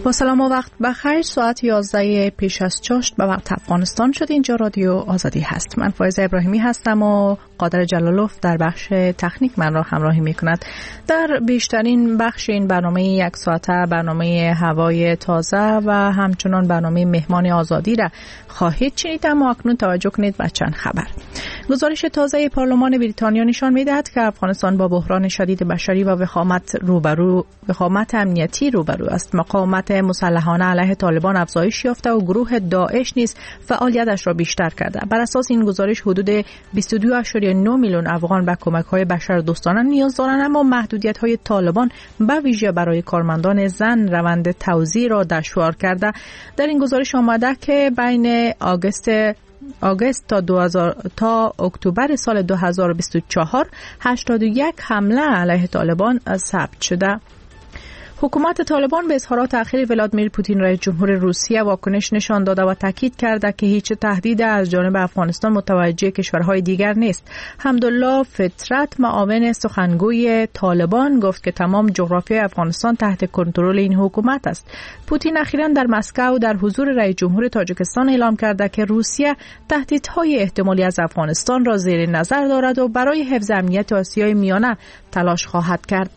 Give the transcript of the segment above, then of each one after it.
با سلام و وقت بخیر. ساعت 11 پیش از چاشت به وقت افغانستان شد. اینجا رادیو آزادی هست. من فایزه ابراهیمی هستم و قادر جلالوف در بخش تکنیک من را همراهی می کند. در بیشترین بخش این برنامه یک ساعته برنامه هوای تازه و همچنان برنامه مهمان آزادی را خواهید شنید. اما اکنون توجه کنید به چند خبر. گزارش تازه پارلمان بریتانیا نشان می‌دهد که افغانستان با بحران شدید بشری و وخامت امنیتی روبرو است. مقاومت مسلحانه علیه طالبان افزایش یافته و گروه داعش نیز فعالیتش را بیشتر کرده. بر اساس این گزارش حدود 22.9 میلیون افغان به کمک‌های بشردوستانه نیاز دارند، اما محدودیت‌های طالبان به ویژه برای کارمندان زن روند توزیع را دشوار کرده. در این گزارش آمده که بین آگوست تا اکتبر سال 2024 81 حمله علیه طالبان ثبت شده. حکومت طالبان به اظهارات تأخیر ولادیمیر پوتین رئیس جمهور روسیه واکنش نشان داده و تاکید کرده که هیچ تهدید از جانب افغانستان متوجه کشورهای دیگر نیست. حمدالله فطرت معاون سخنگوی طالبان گفت که تمام جغرافیای افغانستان تحت کنترل این حکومت است. پوتین اخیراً در مسکو در حضور رئیس جمهور تاجیکستان اعلام کرده که روسیه تهدیدهای احتمالی از افغانستان را زیر نظر دارد و برای حفظ امنیت آسیای میانه تلاش خواهد کرد.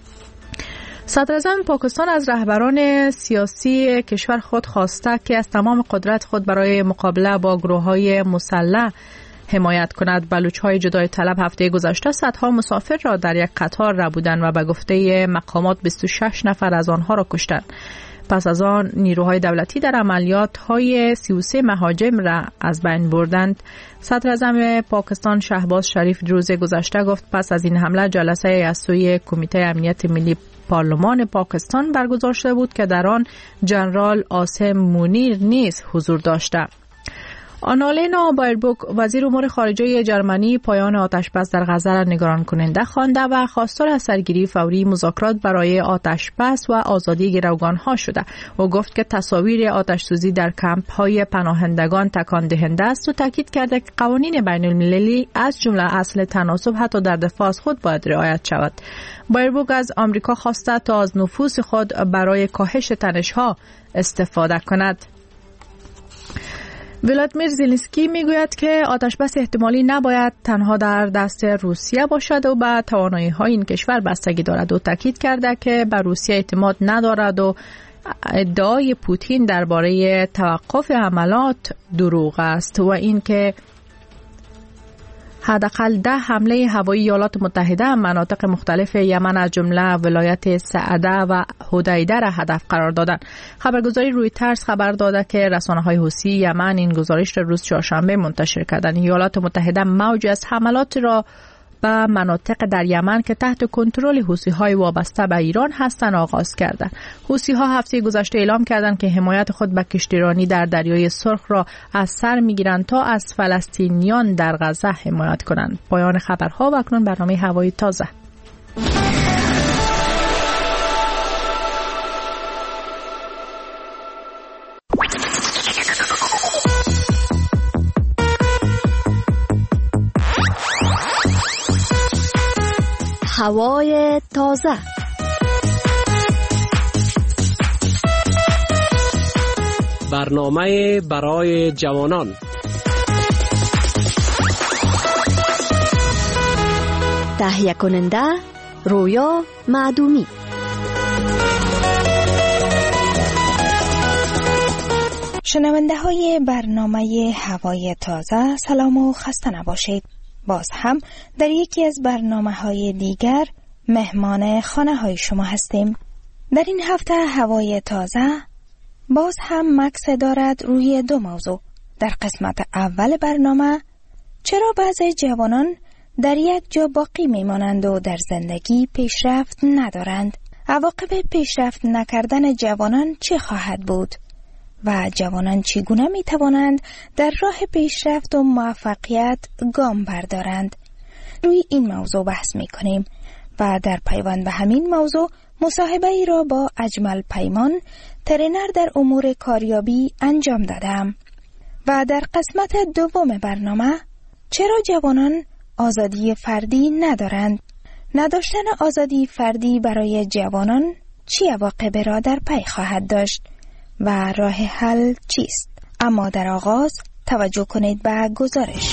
صدراعظم پاکستان از رهبران سیاسی کشور خود خواسته که از تمام قدرت خود برای مقابله با گروه‌های مسلح حمایت کند. بلوچ‌های جدای طلب هفته گذشته صدها مسافر را در یک قطار ربودند و به گفته مقامات 26 نفر از آنها را کشتند. پس از آن نیروهای دولتی در عملیات‌های 33 مهاجم را از بین بردند. صدراعظم پاکستان شهباز شریف روز گذشته گفت پس از این حمله جلسه از سوی کمیته امنیت ملی پارلمان پاکستان برگزار شده بود که در آن جنرال آسم مونیر نیز حضور داشته. آنالینا بایربوک وزیر امور خارجه جرمنی پایان آتشبس در غزه را نگران کننده خوانده و خواستار از سرگیری فوری مذاکرات برای آتشبس و آزادی گروگان‌ها شده. او گفت که تصاویر آتش‌سوزی در کمپ‌های پناهندگان تکان دهنده است و تاکید کرده که قوانین بین‌المللی از جمله اصل تناسب حتی در دفاع از خود باید رعایت شود. بایربوک از آمریکا خواسته تا از نفوذ خود برای کاهش تنش‌ها استفاده کند. ولادیمیر زلنسکی میگوید که آتشبس احتمالی نباید تنها در دست روسیه باشد و به توانایی‌های این کشور بستگی دارد و تاکید کرده که به روسیه اعتماد ندارد و ادعای پوتین درباره توقف حملات دروغ است و اینکه حداقل 10 حمله هوایی ایالات متحده مناطق مختلف یمن از جمله ولایت سعده و حدیده را هدف قرار دادند. خبرگزاری رویترز خبر داده که رسانه‌های حوثی یمن این گزارش را روز چهارشنبه منتشر کردند. ایالات متحده موج از حملات را به مناطق در یمن که تحت کنترل حوثی‌های وابسته به ایران هستند آغاز کردند. حوثی‌ها هفته گذشته اعلام کردند که حمایت خود به کشتیرانی در دریای سرخ را از سر می‌گیرند تا از فلسطینیان در غزه حمایت کنند. پایان خبرها و اکنون برنامه هوای تازه. هوای تازه. برنامه برای جوانان. تهیه کننده رویا معدومی. شنونده های برنامه هوای تازه، سلام و خسته نباشید. باز هم در یکی از برنامه‌های دیگر مهمان خانه‌های شما هستیم. در این هفته هوای تازه باز هم مکث دارد روی 2 موضوع. در قسمت اول برنامه چرا بعضی جوانان در یک جا باقی میمانند و در زندگی پیشرفت ندارند؟ عواقب پیشرفت نکردن جوانان چه خواهد بود؟ و جوانان چگونه می توانند در راه پیشرفت و موفقیت گام بردارند؟ روی این موضوع بحث می کنیم و در پیوند به همین موضوع مصاحبه ای را با اجمل پیمان، ترینر در امور کاریابی انجام دادم. و در قسمت دوم برنامه چرا جوانان آزادی فردی ندارند؟ نداشتن آزادی فردی برای جوانان چه عواقبی را در پی خواهد داشت و راه حل چیست؟ اما در آغاز توجه کنید به گزارش.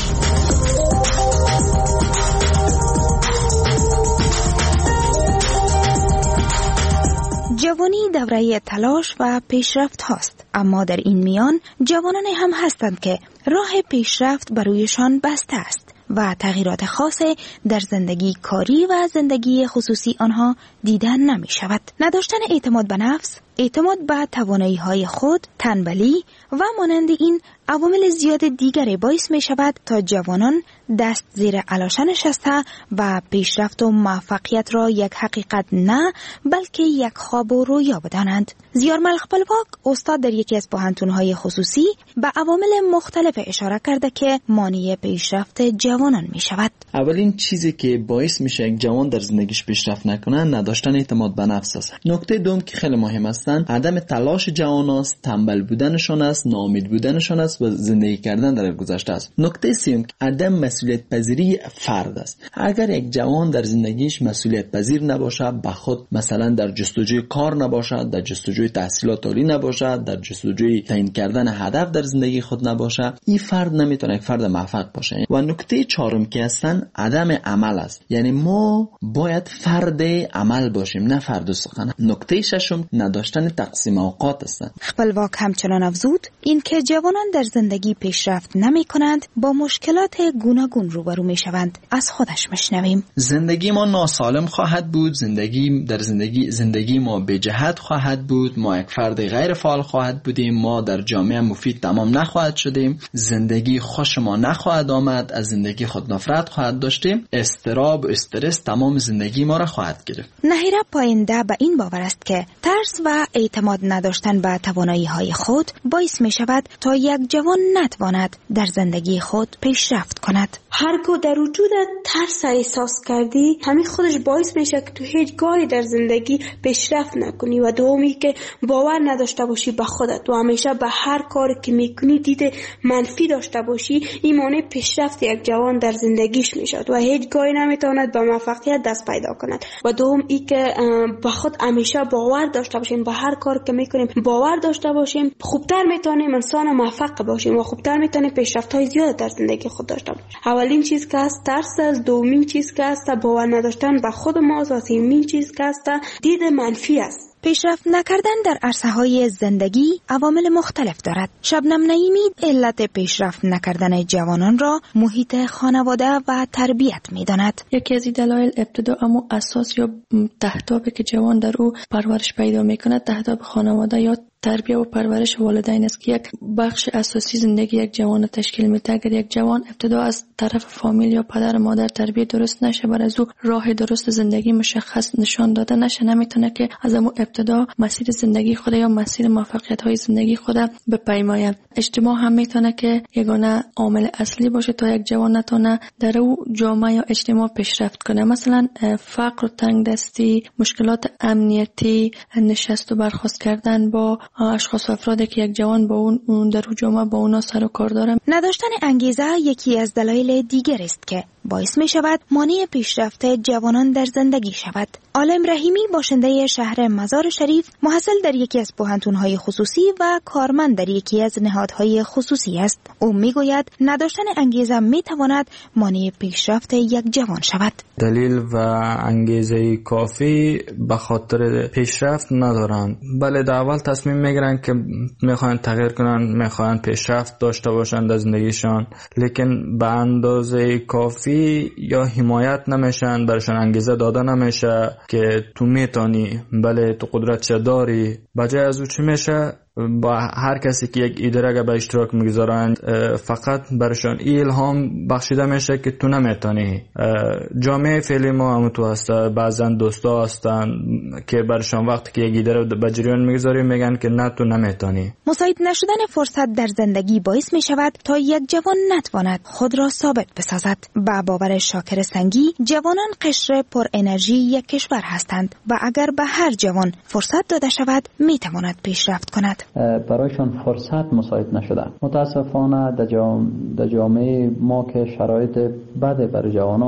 جوانی دوره تلاش و پیشرفت هاست، اما در این میان جوانان هم هستند که راه پیشرفت برویشان بسته است و تغییرات خاص در زندگی کاری و زندگی خصوصی آنها دیدن نمی شود. نداشتن اعتماد به نفس، اعتماد به توانایی های خود، تنبلی و مانند این عوامل زیاد دیگری باعث می شود تا جوانان دست زیر علاشه نشسته و پیشرفت و موفقیت را یک حقیقت نه بلکه یک خواب و رویا بدانند. زیار ملخ پلواک استاد در یکی از پوهنتون‌های خصوصی به عوامل مختلف اشاره کرده که مانع پیشرفت جوانان می شود. اولین چیزی که باعث میشه یک جوان در زندگیش پیشرفت نکنه نداشتن اعتماد به نفس است. نکته دوم که خیلی مهم است عدم تلاش جوان است، تنبل بودنشان است، ناامید بودنشان است و زندگی کردن در گذشته است. نکته سوم عدم مسئولیت پذیری فرد است. اگر یک جوان در زندگیش مسئولیت پذیر نباشه، به خود مثلا در جستجوی کار نباشد، در جستجوی تحصیلات عالی نباشد، در جستجوی تعیین کردن هدف در زندگی خود نباشه، این فرد نمیتونه یک فرد موفق باشه. و نکته چهارم که هستن عدم عمل است. یعنی ما باید فرد عمل باشیم نه فرد سخن. نکته ششم نداشتن تقسیم اوقات است. پلواک همچنان افزود این که جوانان در زندگی پیشرفت نمی کنند با مشکلات گوناگون روبرو می شوند. از خودش مشنویم. زندگی ما ناسالم خواهد بود، زندگی ما به جهت خواهد بود، ما یک فرد غیر فعال خواهد بودیم، ما در جامعه مفید تمام نخواهد شدیم، زندگی خوش ما نخواهد آمد، از زندگی خود نفرت خواهد داشتیم، اضطراب و استرس تمام زندگی ما را خواهد گرفت. نهیره پاینده به این باور است که ترس و اعتماد نداشتن به توانایی های خود باعث می شود تا یک جوان نتواند در زندگی خود پیشرفت کند. هرگاه در وجود ترس احساس کردی همین خودش باعث میشه که تو هیچ گاهی در زندگی پیشرفت نکنی و دومی که باور نداشته باشی به خودت و همیشه به هر کاری که میکنی دید منفی داشته باشی، این مانع پیشرفت یک جوان در زندگیش میشد و هیچ گاهی نمیتواند به موفقیت دست پیدا کند. و دوم این که به خود همیشه باور داشته باشیم، به هر کاری که میکنیم باور داشته باشیم، خوبتر میتونیم انسان موفق باشیم و خوبتر میتونیم پیشرفت های زیاد در زندگی خود داشته باشیم. اولین چیز که است ترس است، دومین چیز که است باور نداشتن به خود ما، سومین چیز که است دید منفی است. پیشرفت نکردن در عرصه‌های زندگی عوامل مختلف دارد. شبنم نعیمی علت پیشرفت نکردن جوانان را محیط خانواده و تربیت می‌داند. یکی از دلایل ابتدا اما اساس یا تهدابی که جوان در او پرورش پیدا می‌کند تهداب خانواده یا تربیت و پرورش والدین است که یک بخش اساسی زندگی یک جوان تشکیل میده. اگر یک جوان ابتدا از طرف فامیل یا پدر مادر تربیت درست نشه، بر از او راه درست زندگی مشخص نشان داده نشه، نمیتونه که از اون ابتدا مسیر زندگی خود یا مسیر موفقیت های زندگی خود بپیماید. اجتماع هم میتونه که یگانه عامل اصلی باشه تا یک جوان نتونه در او جامعه یا اجتماع پیشرفت کنه. مثلا فقر و تنگ دستی، مشکلات امنیتی، نشست و برخاست کردن با اشخاص و افرادی که یک جوان با اون در جامعه با اونا سر و کار داره. نداشتن انگیزه یکی از دلایل دیگر است که باعث می شود مانع پیشرفت جوانان در زندگی شود. عالم رحیمی باشنده شهر مزار شریف، محصل در یکی از پوهنتون‌های خصوصی و کارمند در یکی از نهادهای خصوصی است. او میگوید نداشتن انگیزه می تواند مانع پیشرفت یک جوان شود. دلیل و انگیزه کافی به خاطر پیشرفت ندارند، بله در اول تصمیم میگیرن که میخوان تغییر کنن، میخوان پیشرفت داشته باشن در زندگیشان، لیکن به اندازه کافی یا حمایت نمیشن، برشان انگیزه داده نمیشه که تو میتونی، بله تو قدرت داری. بجای از او چی میشه؟ با هر کسی که یک ایده را به اشتراک میگذارند فقط برشان الهام بخشیده میشه که تو نمیتونی. جامعه فعلی ما هم تو هست، بعضن دوستا هستن که برشان وقتی که یک ایده را به جریان میگذاری میگن که نه تو نمیتونی. مساعد نشدن فرصت در زندگی باعث میشود تا یک جوان نتواند خود را ثابت بسازد. با باور شاکر سنگی، جوانان قشر پر انرژی یک کشور هستند و اگر به هر جوان فرصت داده شود میتواند پیشرفت کند. برایشان فرصت مساعد نشده. متاسفانه در جامعه ما که شرایط بده برای جوانا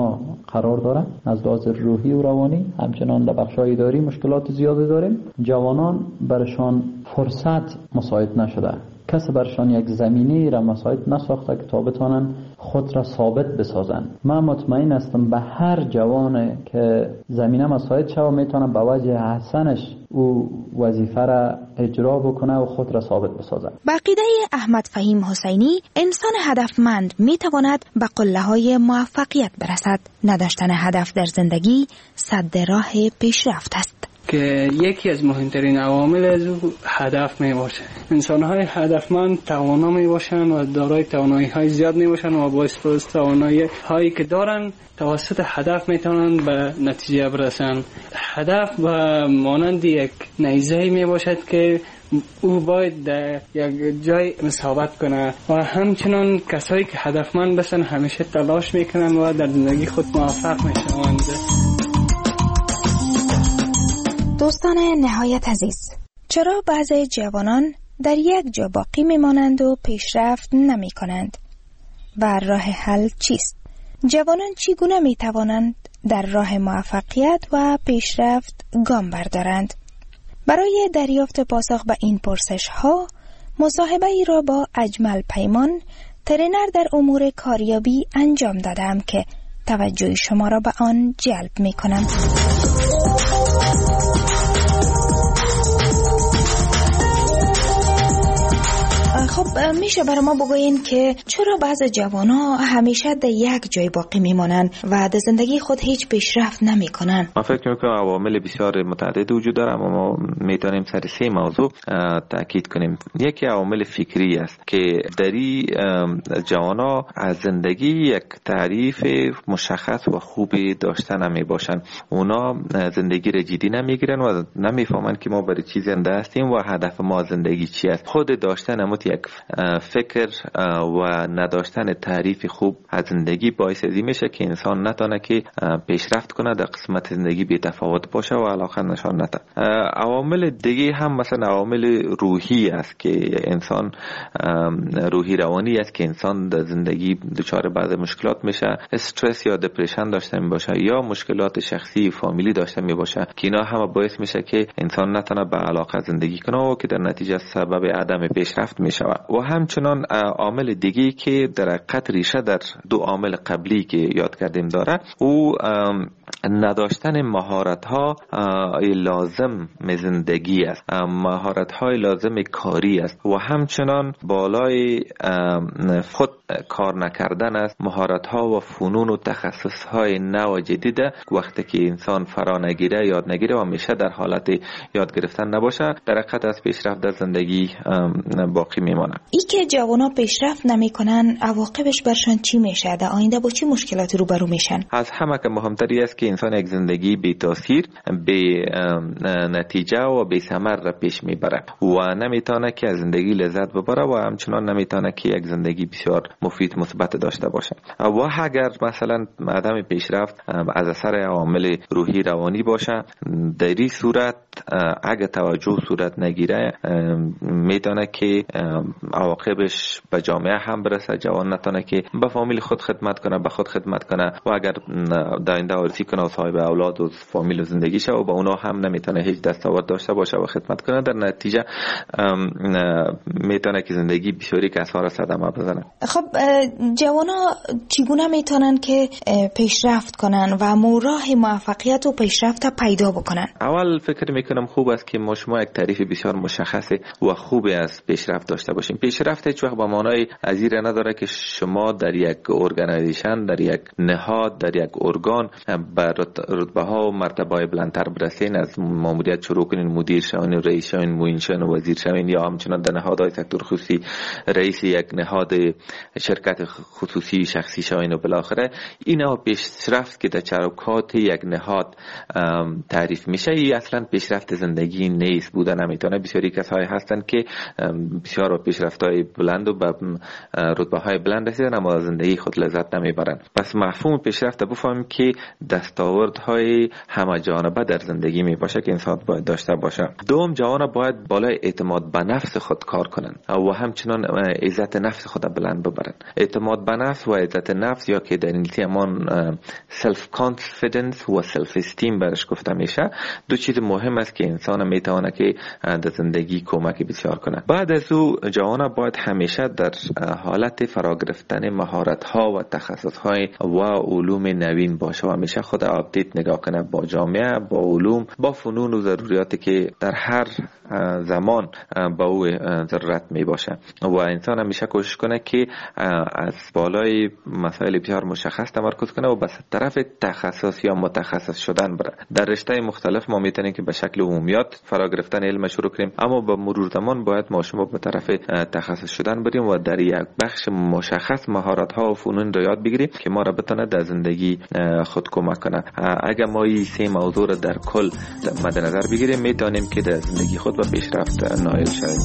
قرار داره. از لحاظ روحی و روانی همچنان در بخش‌های اداری مشکلات زیادی داریم. جوانان برشان فرصت مساعد نشده، کسی برشان یک زمینه را مساعد نساخته که تا بتانن خود را ثابت بسازن. من مطمئن هستم به هر جوان که زمینه مساعد شود میتونه به وجه حسنش او وظیفه را اجرا بکنه و خود را ثابت بسازه. با عقیده احمد فهیم حسینی، انسان هدفمند میتواند به قله‌های موفقیت برسد. نداشتن هدف در زندگی سد راه پیشرفت است. که یکی از مهمترین عوامل از او هدف می باشه. انسان‌های هدفمند توانا می باشند و دارای توانایی‌های زیاد می باشند و با استفاده از توانایی‌هایی که دارند توسط هدف می توانند به نتیجه برسند. هدف به مانند یک نیزه می باشد که او باید در یک جای ثابت کنه و همچنان کسایی که هدفمند باشند همیشه تلاش میکنند و در زندگی خود موفق میشوند. دوستان نهایت عزیز، چرا بعضی جوانان در یک جا باقی میمانند و پیشرفت نمی کنند؟ و راه حل چیست؟ جوانان چگونه می توانند در راه موفقیت و پیشرفت گام بردارند؟ برای دریافت پاسخ به این پرسش ها، مصاحبه ای را با اجمل پیمان، ترینر در امور کاریابی انجام دادم که توجه شما را به آن جلب می کنم. خب میشه برای ما بگوین که چرا بعض جوان‌ها همیشه در یک جای باقی میمانند و در زندگی خود هیچ پیشرفت نمیکنن؟ من فکر میکنم عوامل بسیار متعدد وجود داره، اما ما میتونیم سر 3 موضوع تاکید کنیم. یکی عوامل فکری است که دری جوان‌ها از زندگی یک تعریف مشخص و خوبی داشته نمیباشن. اونا زندگی را جدی نمیگیرن و نمیفهمن که ما برای چی زنده هستیم و هدف ما زندگی چی است. خود داشتن یک فکر و نداشتن تعریف خوب از زندگی باعث ازی میشه که انسان نتونه که پیشرفت کنه، در قسمت زندگی بی تفاوت باشه و علاقه نشان نده. عوامل دیگه هم مثلا عوامل روحی است که انسان روحی روانی است که انسان در زندگی دچار بعض مشکلات میشه، استرس یا دپرشن داشته میباشه یا مشکلات شخصی فامیلی داشته میباشه که اینا هم باعث میشه که انسان نتونه به علاقه زندگی کنه و که در نتیجه سبب عدم پیشرفت میشه. و همچنان عامل دیگی که در حقیقت ریشه در 2 عامل قبلی که یاد کردیم داره، او نداشتن مهارت‌ها لازم زندگی است، مهارت‌های لازم کاری است و همچنان بالای خود کار نکردن است. مهارت‌ها و فنون و تخصص‌های نو و جدید وقتی که انسان فرا نگیره، یاد نگیره و همیشه در حالت یاد گرفتن نباشه، در حقیقت از پیشرفت در زندگی باقی میمونه. ای که جوانا پیشرفت نمیکنن، عواقبش برشان چی میشه؟ در آینده با چه مشکلاتی روبرو میشن؟ از همه که مهمتری است که انسان یک زندگی بی تاثیر، بی نتیجه و بی ثمر را پیش میبره و نمیتونه که از زندگی لذت ببره و همچنان نمیتونه که یک زندگی بسیار مفید مثبت داشته باشه. و اگر مثلا عدم پیشرفت از اثر عوامل روحی روانی باشه، در این صورت اگه توجه صورت نگیره میتونه که عواقبش به جامعه هم برسه. جوان نتونه که به فامیل خود خدمت کنه، به خود خدمت کنه و اگر در آینده وارثی کنه و صاحب اولاد و فامیل و زندگی شه و با اونا هم نمیتونه هیچ دستاورد داشته باشه و خدمت کنه، در نتیجه میتونه که زندگی بسیاری کسا صدمه بزنه. خب جوانا چگونه میتونن که پیشرفت کنن و راه موفقیت و پیشرفت پیدا بکنن؟ اول فکر میکنم خوب است که ما شما یک تعریف بسیار مشخص و خوبی از پیشرفت داشته باشیم. پیشرفت هیچ وقت به معنای ازیر نداره که شما در یک ارگانیزیشن، در یک نهاد، در یک ارگان به رتبه ها و مرتبه بلندتر برسین، از ماموریت شروع کنین، مدیر شوین، رئیس شوین، معین شوین، وزیر شوین یا همچنان در نهادهای سکتور خصوصی رئیس یک نهاد شرکت خصوصی شخصی شوین و بالاخره اینا پیشرفت که در چارکات یک نهاد تعریف میشه. این اصلا پیشرفت زندگی نیست، بوده نمیتونه. بسیاری کسایی هستن که بسیار پیشرفت پیشرفت‌های بلند و به رتبه‌های بلند رسیدن اما از زندگی خود لذت نمیبرند. پس مفهوم پیشرفت بفهمیم که دستاوردهای همه جانبه در زندگی می باشه که انسان باید داشته باشه. دوم، جوانان باید بالای اعتماد به نفس خود کار کنند و همچنان عزت نفس خود بلند ببرند. اعتماد به نفس و عزت نفس یا که در انگلیسی همان سلف کانفیدنس و سلف استیم برش گفته میشه، دو چیز مهم است که انسان میتونه که در زندگی کمک بسیار کنه. بعد از او جوانان باید همیشه در حالت فرا گرفتن مهارت ها و تخصص های و علوم نوین باشه و همیشه خود آپدیت نگاه کنه با جامعه، با علوم، با فنون و ضروریاتی که در هر زمان با او ضرورت می باشه و انسان همیشه کوشش کنه که از بالای مسائل بسیار مشخص تمرکز کنه و به طرف تخصص یا متخصص شدن بره. در رشته مختلف ما میتونیم که به شکل عمومیات فرا گرفتن علم شروع کنیم اما با مرور زمان باید ما شما به طرف تخصص شدن بریم و در یک بخش مشخص مهارت ها و فنون رو یاد بگیریم که ما را بتونه در زندگی خود کمک کنه. اگر ما این سه موضوع را در کل مد نظر بگیریم میتونیم که در زندگی خود به پیشرفت نائل شویم.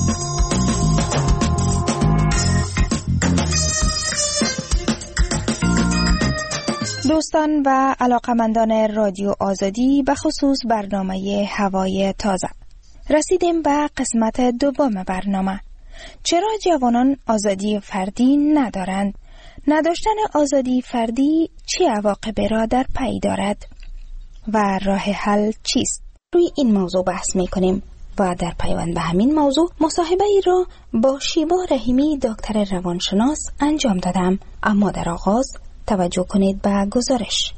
دوستان و علاقمندان رادیو آزادی، به خصوص برنامه هوای تازه، رسیدیم به قسمت دوم برنامه. چرا جوانان آزادی فردی ندارند؟ نداشتن آزادی فردی چه عواقبی را در پی دارد و راه حل چیست؟ روی این موضوع بحث می‌کنیم و در پیوند به همین موضوع مصاحبه ای را با شیبا رحیمی دکتر روانشناس انجام دادم. اما در آغاز توجه کنید به گزارش.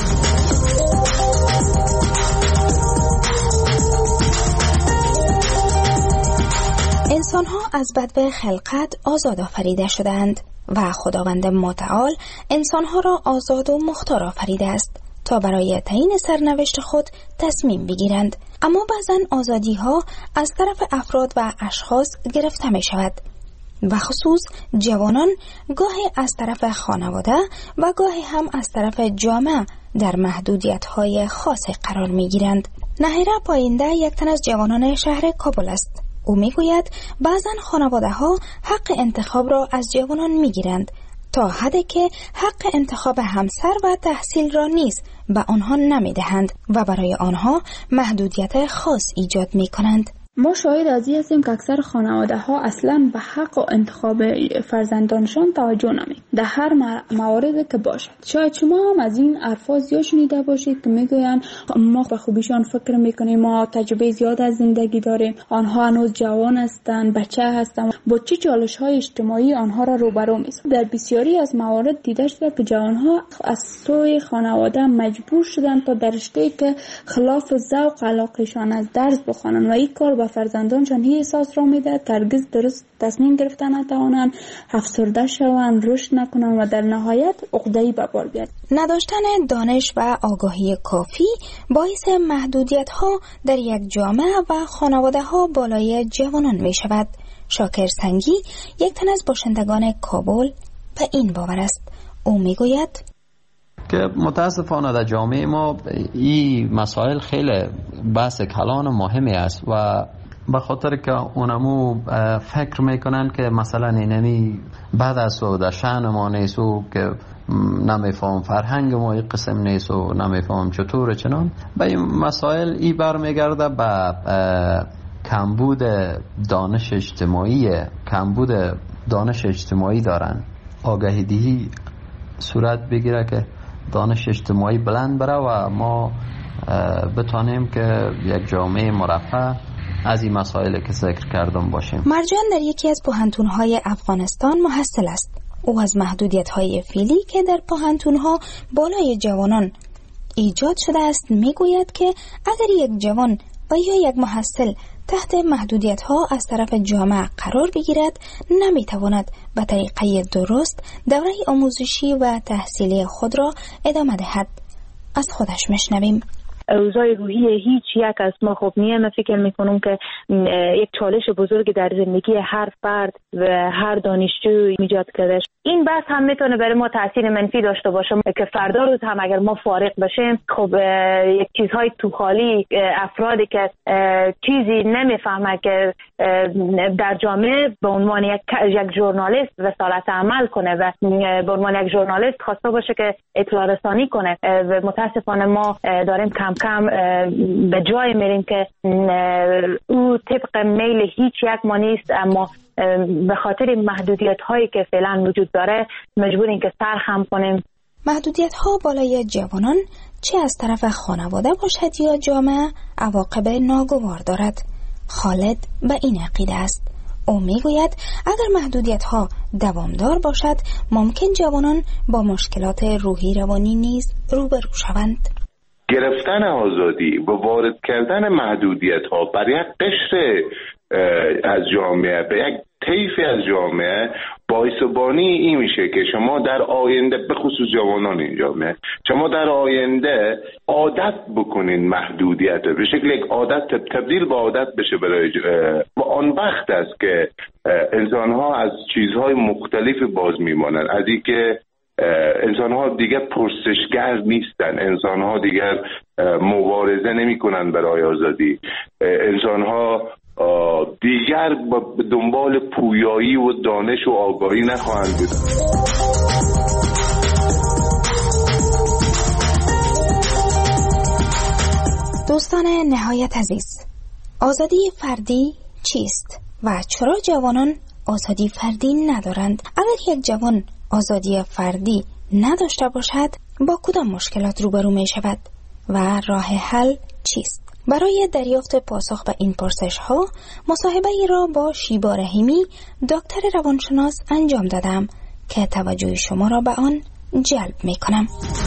انسان‌ها از بدو خلقت آزاد آفریده شدند و خداوند متعال انسان‌ها را آزاد و مختار آفریده است تا برای تعیین سرنوشت خود تصمیم بگیرند. اما بعضن آزادی‌ها از طرف افراد و اشخاص گرفته می شود و خصوص جوانان گاهی از طرف خانواده و گاهی هم از طرف جامعه در محدودیت‌های خاصی قرار می‌گیرند. نهیره پاینده یک تن از جوانان شهر کابل است. او می‌گوید بعضن خانواده‌ها حق انتخاب را از جوانان می‌گیرند تا حدی که حق انتخاب همسر و تحصیل را نیز به آنها نمی‌دهند و برای آنها محدودیت خاص ایجاد می‌کنند. ما شاهد از این هستیم که اکثر خانواده ها اصلا به حق و انتخاب فرزندانشان توجه نمی در هر موارد که باشد. شاید شما هم از این حرفا زیاد شنیده باشید که میگویند ما به خوبیشان فکر میکنیم، ما تجربه زیاد از زندگی داریم، آنها هنوز جوان هستند، بچه هستند، با چه چالش های اجتماعی آنها را روبرو می‌سازد. در بسیاری از موارد دیده شده که جوانها از سوی خانواده مجبور شدند تا در رشته‌ای که خلاف ذوق علاقه‌شان از درس بخوانند و این کار به فرزندانشان هی احساس را میدهد که هرگز درست تصمیم گرفتن نتوانند، افسرده شوند، رشد نکنند و در نهایت عقده‌ای به بار بیاید. نداشتن دانش و آگاهی کافی باعث محدودیت‌ها در یک جامعه و خانواده‌ها بالای جوانان می شود. شاکر سنگی یک تن از باشندگان کابل به این باور است. او می گوید که متاسفانه در جامعه ما این مسائل خیلی بحث کلان مهمی است و به خاطر که اونمو فکر میکنن که مثلا اینمی بعد از و در شأن ما نیست و که نمیفهم فرهنگ ما این قسم نیست و نمیفهم چطور چنان به این مسائل ای برمیگرده به کمبود دانش اجتماعی دارن. آگاهی دهی صورت بگیره که دانش اجتماعی بلند بره و ما بتانیم که یک جامعه مرفه از این مسائل که ذکر کردم باشیم. مرجان در یکی از پوهنتون‌های افغانستان محصل است. او از محدودیت‌های فعلی که در پوهنتون‌ها بالای جوانان ایجاد شده است میگوید که اگر یک جوان و یا یک محصل تحت محدودیت‌ها از طرف جامعه قرار بگیرد نمیتواند به طریقه درست دوره آموزشی و تحصیلی خود را ادامه دهد. از خودش میشنویم. اوضاع روحی هیچ یک از ما خوب نیست. من فکر میکنم که یک چالش بزرگ در زندگی هر فرد و هر دانشجو ایجاد کرده. این بحث هم میتونه برای ما تاثیر منفی داشته باشه که فردا روز هم اگر ما فارغ بشیم، خب یک چیزهای تو خالی، افرادی که چیزی نمیفهمه که در جامعه به عنوان یک ژورنالیست رسالت عمل کنه و به عنوان یک ژورنالیست خواسته باشه که اطلاع رسانی کنه و متاسفانه ما داریم کم کم به جای میریم که او طبق میل هیچ یک ما نیست، اما به خاطر محدودیت هایی که فعلا وجود داره مجبوریم که سرخم کنیم. محدودیت ها بالای جوانان چه از طرف خانواده باشد یا جامعه عواقب ناگوار دارد. خالد به این عقیده است. او میگوید اگر محدودیت ها دوامدار باشد ممکن جوانان با مشکلات روحی روانی نیز روبرو شوند. گرفتن آزادی و وارد کردن محدودیت ها بر یک قشر از جامعه به یک طیفی از جامعه باعث بانی این میشه که شما در آینده، به خصوص جوانان این جامعه، شما در آینده عادت بکنین محدودیت به شکل یک عادت تبدیل به عادت بشه برای و آن وقت است که انسان ها از چیزهای مختلفی باز میمانند. از این که انسان ها دیگر پرسشگر نیستن، انسان ها دیگر مبارزه نمی کنن برای آزادی، انسان ها دیگر به دنبال پویایی و دانش و آگاهی نخواهند بود. دوستان نهایت عزیز، آزادی فردی چیست و چرا جوانان آزادی فردی ندارند؟ اگر یک جوان آزادی فردی نداشته باشد با کدام مشکلات روبرو می شود و راه حل چیست؟ برای دریافت پاسخ به این پرسش ها مصاحبه ای را با شیبا رحیمی دکتر روانشناس انجام دادم که توجه شما را به آن جلب می کنم.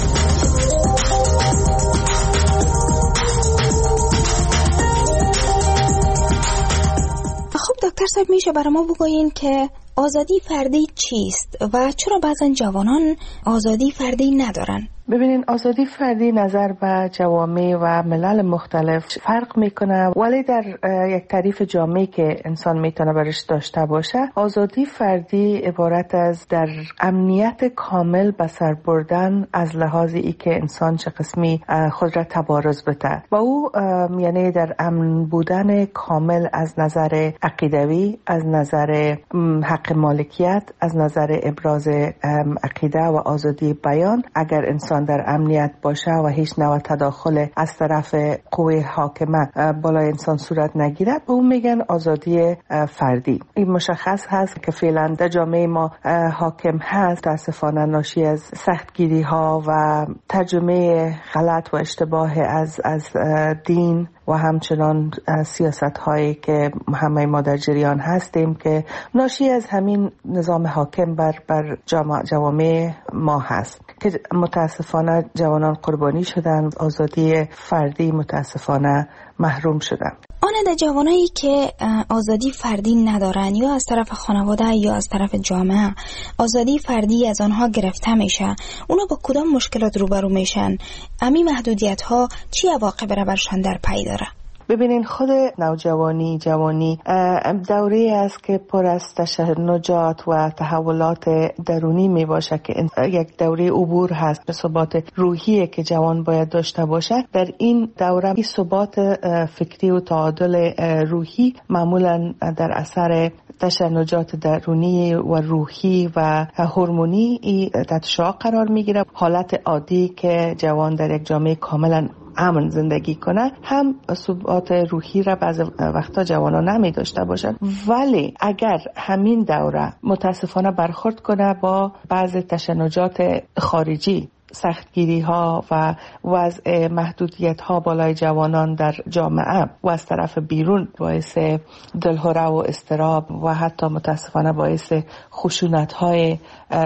خب دکتر صاحب، میشه برای ما بگویین که آزادی فردی چیست و چرا بعضا جوانان آزادی فردی ندارن؟ ببینین، آزادی فردی نظر به جوامع و ملل مختلف فرق میکنه، ولی در یک تعریف جامعی که انسان میتونه برش داشته باشه، آزادی فردی عبارت از در امنیت کامل به سر بردن از لحاظ ای که انسان چه قسمی خود را تبارز بده و او یعنی در امن بودن کامل از نظر عقیدوی، از نظر حق مالکیت، از نظر ابراز عقیده و آزادی بیان. اگر انسان در امنیت باشه و هیچ نوع تداخل از طرف قوه حاکمه بالای انسان صورت نگیره، به اون میگن آزادی فردی. این مشخص هست که فعلا در جامعه ما حاکم هست، متاسفانه ناشی از سختگیری ها و ترجمه غلط و اشتباه از دین و همچنان سیاست هایی که همه ما در جریان هستیم که ناشی از همین نظام حاکم بر جوامع ما هست که متاسفانه جوانان قربانی شدن، آزادی فردی متاسفانه محروم شدن. آن جوانایی که آزادی فردی ندارن یا از طرف خانواده یا از طرف جامعه آزادی فردی از آنها گرفته میشه، اونا با کدام مشکلات روبرو میشن؟ امی محدودیت ها چی عواقب را برشان در پی داره؟ ببینین، خود نوجوانی جوانی دوره است که پر از تشنجات و تحولات درونی می باشه که یک دوره عبور هست به ثبات روحی که جوان باید داشته باشه. در این دوره ثبات فکری و تعادل روحی معمولا در اثر تشنجات درونی و روحی و هورمونی تحت شعاع قرار میگیره. حالت عادی که جوان در یک جامعه کاملا امن زندگی کنه هم ثبات روحی را بعض وقتا جوانان نمی داشته باشن، ولی اگر همین دوره متاسفانه برخورد کنه با بعض تشنجات خارجی، سختگیری ها و وضع محدودیت ها بالای جوانان در جامعه و از طرف بیرون باعث دلهره و اضطراب و حتی متاسفانه باعث خشونت های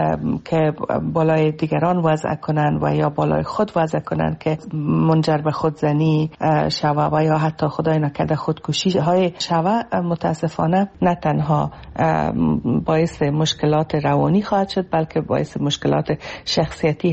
که بالای دیگران وضع کنن و یا بالای خود وضع کنن که منجر به خودزنی شوه و یا حتی خدای نکرده خودکشی های شوه، متاسفانه نه تنها باعث مشکلات روانی خواهد شد بلکه باعث مشکلات شخصیتی هم میشه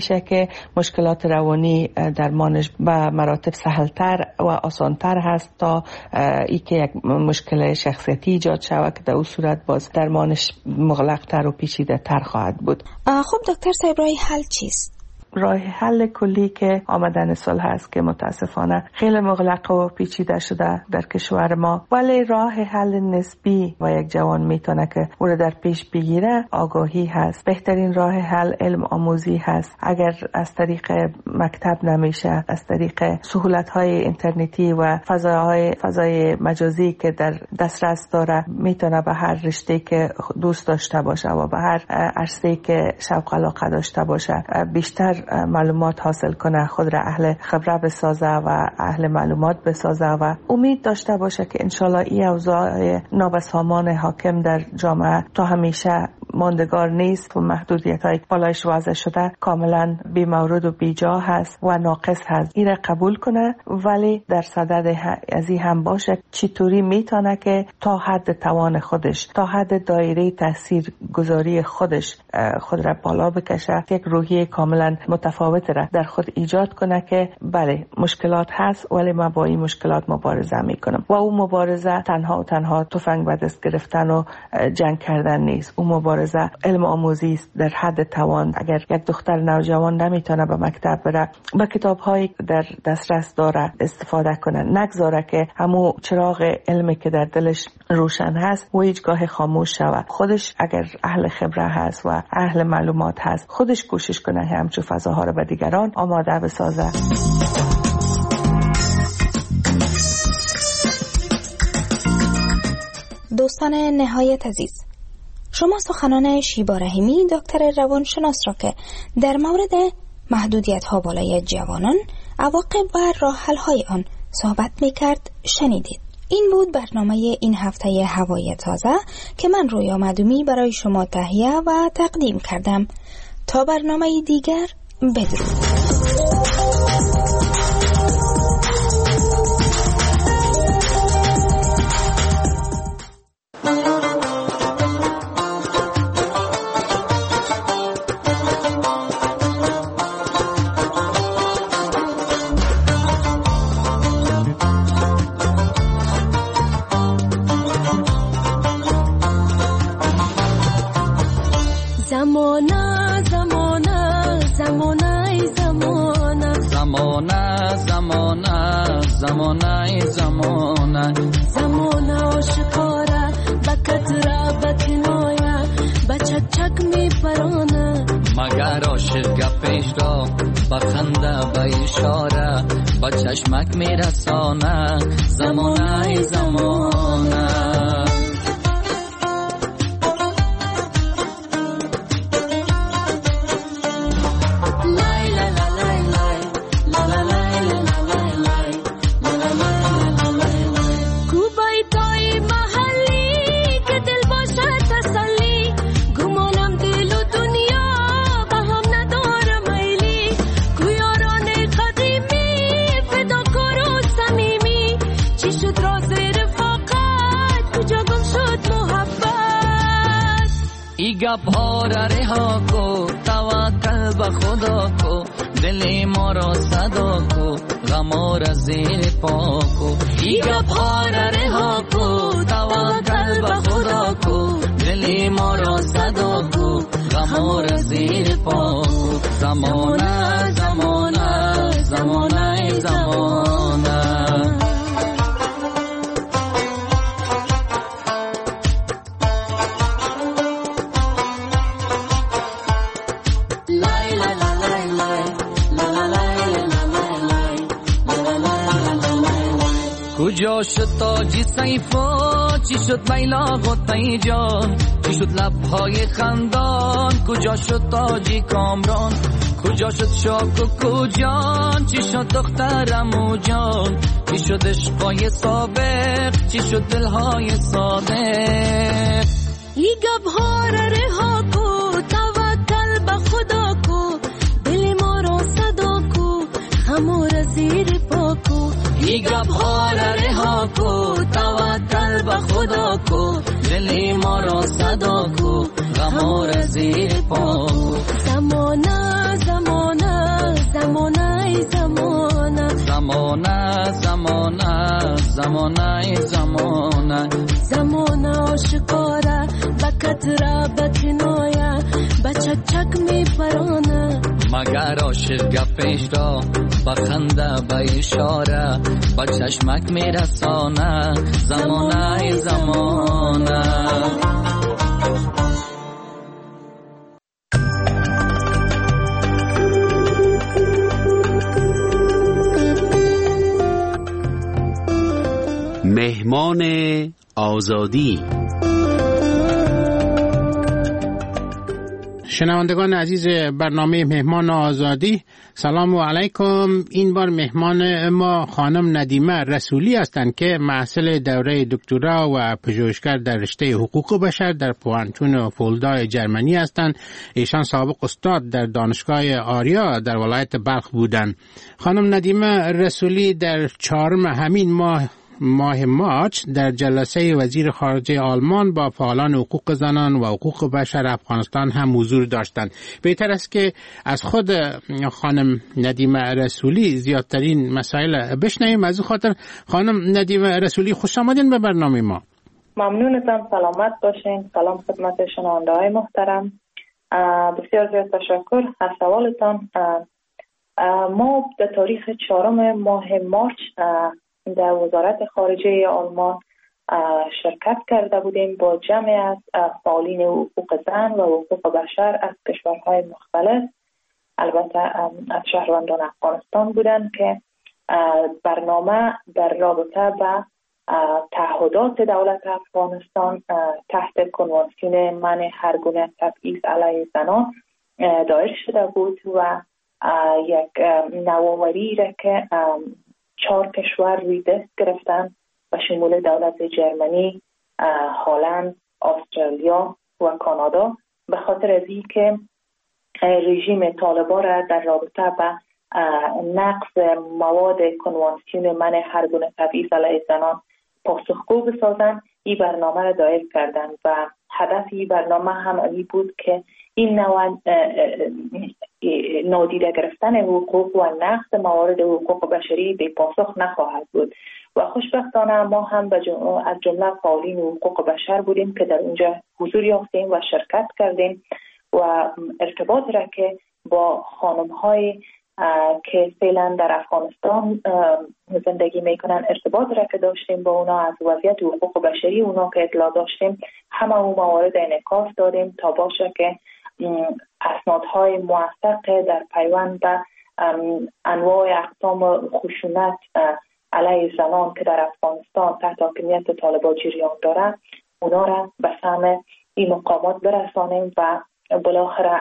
میشه که مشکلات روانی درمانش به مراتب سهلتر و آسانتر هست تا ای که یک مشکل شخصیتی ایجاد شود که در اون صورت باز درمانش مغلق‌تر و پیچیده‌تر خواهد بود. خب دکتر صاحب راه حل چیست؟ راه حل کلی که آمدن صلح است که متاسفانه خیلی مغلق و پیچیده شده در کشور ما، ولی راه حل نسبی و یک جوان میتونه که او را در پیش بگیره آگاهی هست. بهترین راه حل علم آموزی هست. اگر از طریق مکتب نمیشه، از طریق سهولت‌های اینترنتی و فضای مجازی که در دسترس داره میتونه به هر رشته که دوست داشته باشه و به هر عرصه‌ای که شوق و علاقه داشته باشه بیشتر معلومات حاصل کنه، خود را اهل خبره بسازه و اهل معلومات بسازه و امید داشته باشه که انشالله این اوضاع نابسامان حاکم در جامعه تا همیشه ماندگار نیست و محدودیت‌های بالایش واضح شده کاملا بی مورد و بی جا هست و ناقص هست. این را قبول کنه، ولی در صدد از این هم باشه چطوری میتونه که تا حد توان خودش، تا حد دایره تاثیر گذاری خودش خود را بالا بکشه، یک روحیه کاملا متفاوت را در خود ایجاد کنه که بله مشکلات هست ولی من با این مشکلات مبارزه میکنم. و اون مبارزه تنها تفنگ به دست گرفتن و جنگ کردن نیست. اون مبارزه علم آموزی است در حد توان. اگر یک دختر نوجوان نمیتونه به مکتب بره، با کتاب‌هایی در دسترس داره استفاده کنه، نگذاره که همون چراغ علمی که در دلش روشن هست و هیچگاه خاموش شود. خودش اگر اهل خبره هست و اهل معلومات هست، خودش کوشش کنه همچون فضاها رو به دیگران آماده بسازه. دوستان نهایت عزیز، شما سخنان شیبا رحیمی دکتر روانشناس را که در مورد محدودیت‌ها بالای جوانان، عواقب و راه حل‌های آن صحبت می‌کرد شنیدید. این بود برنامه این هفته هوای تازه که من رویا معدومی برای شما تهیه و تقدیم کردم. تا برنامه دیگر بدرود. زمانه آشکاره بکت را بکنایا بچک می پرانه مگر عاشق گپش را بخنده به اشاره با چشمک می رسانه زمانه زمانه गप और रहा को तवक्कल बखुदा को दिले मोरो सदो को गम और ज़ेर पाको गप और रहा को तवक्कल बखुदा को दिले मोरो सदो को गम और ज़ेर पाको ज़माना ज़माना ज़माना ज़माना کجا شد تاجی سیفا چی شد بیلاغ و تیجان چی شد لبهای خندان کجا شد تاجی کامران کجا شد شاک و کجان چی شد دخترم و جان چی شد عشقای سابق چی شد دلهای صادق ای گبها را رها کو توکل به خدا کو دل ما را صدا کو همو را زیر پا کو ای گبها را رها کو توکل به خدا کو دل ما را صدا کو غم را زیر پا کو زمانه زمانه زمانه زمانه زمانه زمانه زمانه آشکاره بکتره بکنایه بچک می پرانه مگر عاشق گپش را بخنده به اشاره با چشمک می رسانه زمانه زمانه مهمان آزادی. شنوندگان عزیز برنامه مهمان آزادی، سلام علیکم. این بار مهمان ما خانم ندیمه رسولی هستند که محصل دوره دکترا و پژوهشگر در رشته حقوق بشر در پوانتون فولدا جرمنی هستند. ایشان سابق استاد در دانشگاه آریا در ولایت بلخ بودند. خانم ندیمه رسولی در 4 همین ماه مارچ در جلسه وزیر خارجه آلمان با فعالان حقوق زنان و حقوق بشر افغانستان هم حضور داشتند. بهتر است که از خود خانم ندیمه رسولی زیادترین مسائل بشنویم. از این خاطر خانم ندیمه رسولی خوش آمدین به برنامه ما. ممنونتم، سلامت باشین. سلام خدمت شنونده‌های محترم. بسیار زیاد تشکر از سوالتان. ما در تاریخ 4 ماه مارچ در وزارت خارجه آلمان شرکت کرده بودیم با جمعی از فعالین حقوق زن و حقوق بشر از کشورهای مختلف، البته از شهروندان افغانستان بودند که برنامه در رابطه با تعهدات دولت افغانستان تحت کنوانسیون منع هر گونه تبعیض علیه زنان دایر شده بود و یک نوآوری را که 4 کشور روی دست گرفتن و شمول دولت جرمنی، هلند، استرالیا و کانادا به خاطر از این که رژیم طالبان را در رابطه با نقض مواد کنوانسیون منع هر گونه تبعیض علیه زنان پاسخگو بسازند، این برنامه را دایر کردند و هدف این برنامه هم این بود که این نوع نادیده گرفتن حقوق و نقض موارد حقوق بشری به پاسخ نخواهد بود و خوشبختانه ما هم از جمله فعالین حقوق بشر بودیم که در اونجا حضور یافتیم و شرکت کردیم و ارتباط را که با خانم‌های که فعلا در افغانستان زندگی میکنن ارتباط را که داشتیم با اونا، از وضعیت حقوق بشری اونا که اطلاع داشتیم، همه اون موارد انعکاس دادیم تا باشه که اسنادهای موثق در پیوند به انواع اقسام خشونت علیه زنان که در افغانستان تحت حاکمیت طالبان جریان داره اونا را به سهم این مقامات برسانیم و بالاخره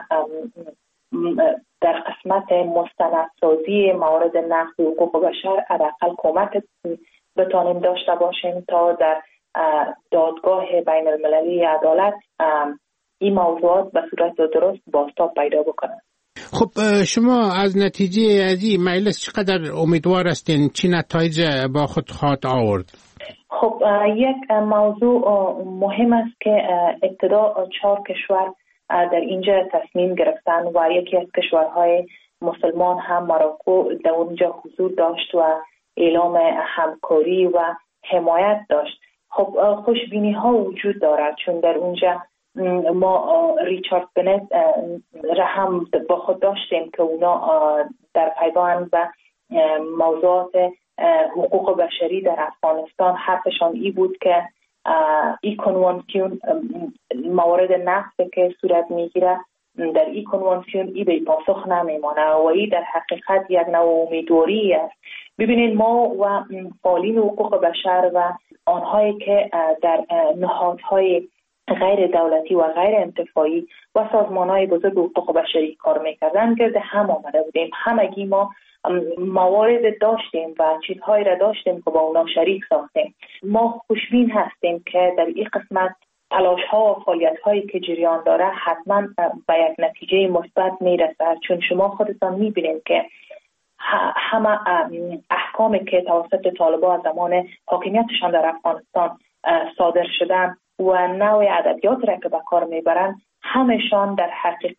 در قسمت مستندسازی موارد نقض حقوق بشر حداقل کمک بتانیم داشته باشیم تا در دادگاه بین المللی عدالت این موضوعات به صورت درست بازتاب پیدا بکنند. خب شما از نتیجه از این مجلس چقدر امیدوار هستین؟ چی نتایج با خود خواهد آورد؟ خب یک موضوع مهم است که ابتدا 4 کشور در اینجا تصمیم گرفتن و یکی از کشورهای مسلمان هم مراکو در اونجا حضور داشت و اعلام همکاری و حمایت داشت. خب خوشبینی ها وجود دارد چون در اونجا ما ریچارد بنت را هم با خود داشتیم که اونا در پیوند و موضوعات حقوق بشری در افغانستان حرفشان ای بود که این کنوانسیون موارد نقض که صورت میگیره در این کنوانسیون ای به پاسخ نمیمانه و ای در حقیقت یک نوع امیدواری است. ببینید ما و فعالین حقوق بشر و آنهایی که در نهادهای غیر دولتی و غیر انتفاعی و سازمانهای بزرگ حقوق بشری کار میکردن گرد هم آمده بودیم. همگی ما موارد داشتیم و چیزهایی را داشتیم که با اونا شریک ساختیم. ما خوشبین هستیم که در این قسمت تلاش‌ها و فعالیت‌هایی که جریان داره حتما به یک نتیجه مثبت میرسد، چون شما خودتان میبینید که همه احکامی که توسط طالبان زمان حاکمیتشان در افغانستان صادر شدن و نوع ادبیات را که به کار میبرن همشان در حقیقت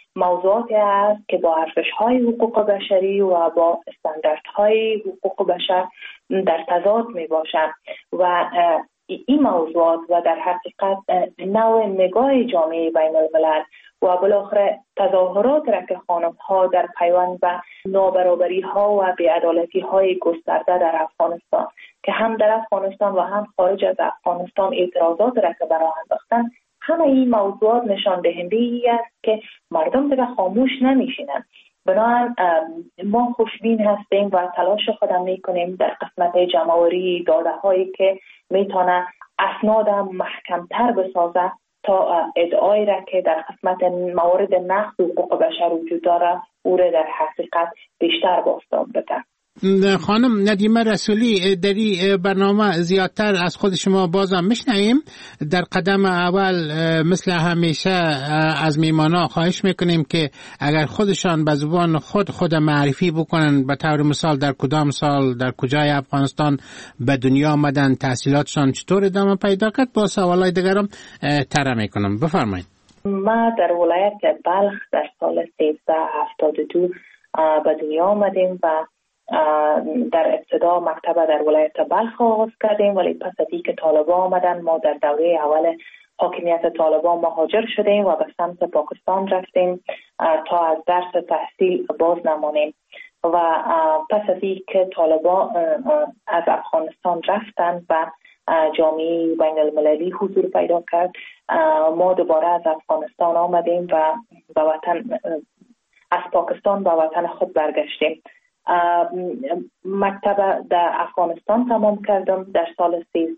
موضوعاتی است که با ارزش‌های حقوق بشری و با استانداردهای حقوق بشر در تضاد میباشند و این موضوعات و در حقیقت نوع نگاه جامعه بین الملل و بالاخره تظاهرات را که خانم‌ها در پیوند به نابرابری‌ها و بی‌عدالتی‌های گسترده در افغانستان که هم در افغانستان و هم خارج از افغانستان اعتراضات را که برآورده انداختند، همه این موضوعات نشان دهنده ای است که مردم دیگه خاموش نمیشینند. بنابراین ما خوشبین هستیم و تلاش خودم میکنیم در قسمت جمع‌آوری داده‌هایی که میتونه اسناد محکم‌تر بسازه تا ادعایی را که در قسمت موارد نقض حقوق بشر وجود داره او را در حقیقت بیشتر بازتاب بده. خانم ندیمه رسولی، در این برنامه زیادتر از خود شما بازم میشنویم. در قدم اول مثل همیشه از میمانا خواهش میکنیم که اگر خودشان به زبان خود معرفی بکنن، به طور مثال در کدام سال در کجای افغانستان به دنیا آمدن، تحصیلاتشان چطور ادامه پیدا کرد، با سوالای دیگرم طرح میکنم. بفرمایید. ما در ولایت بلخ در سال 1372 به دنیا آمدیم و در ابتدا مکتب در ولایت بلخ آغاز کردیم، ولی پس از اینکه طالبان آمدن ما در دوره اول حاکمیت طالبان مهاجر شدیم و به سمت پاکستان رفتیم تا از درس تحصیل باز نمانیم و پس از اینکه طالبان از افغانستان رفتن و جامعه بین المللی حضور پیدا کرد، ما دوباره از افغانستان آمدیم و به وطن از پاکستان به وطن خود برگشتیم. مکتب در افغانستان تمام کردم. در سال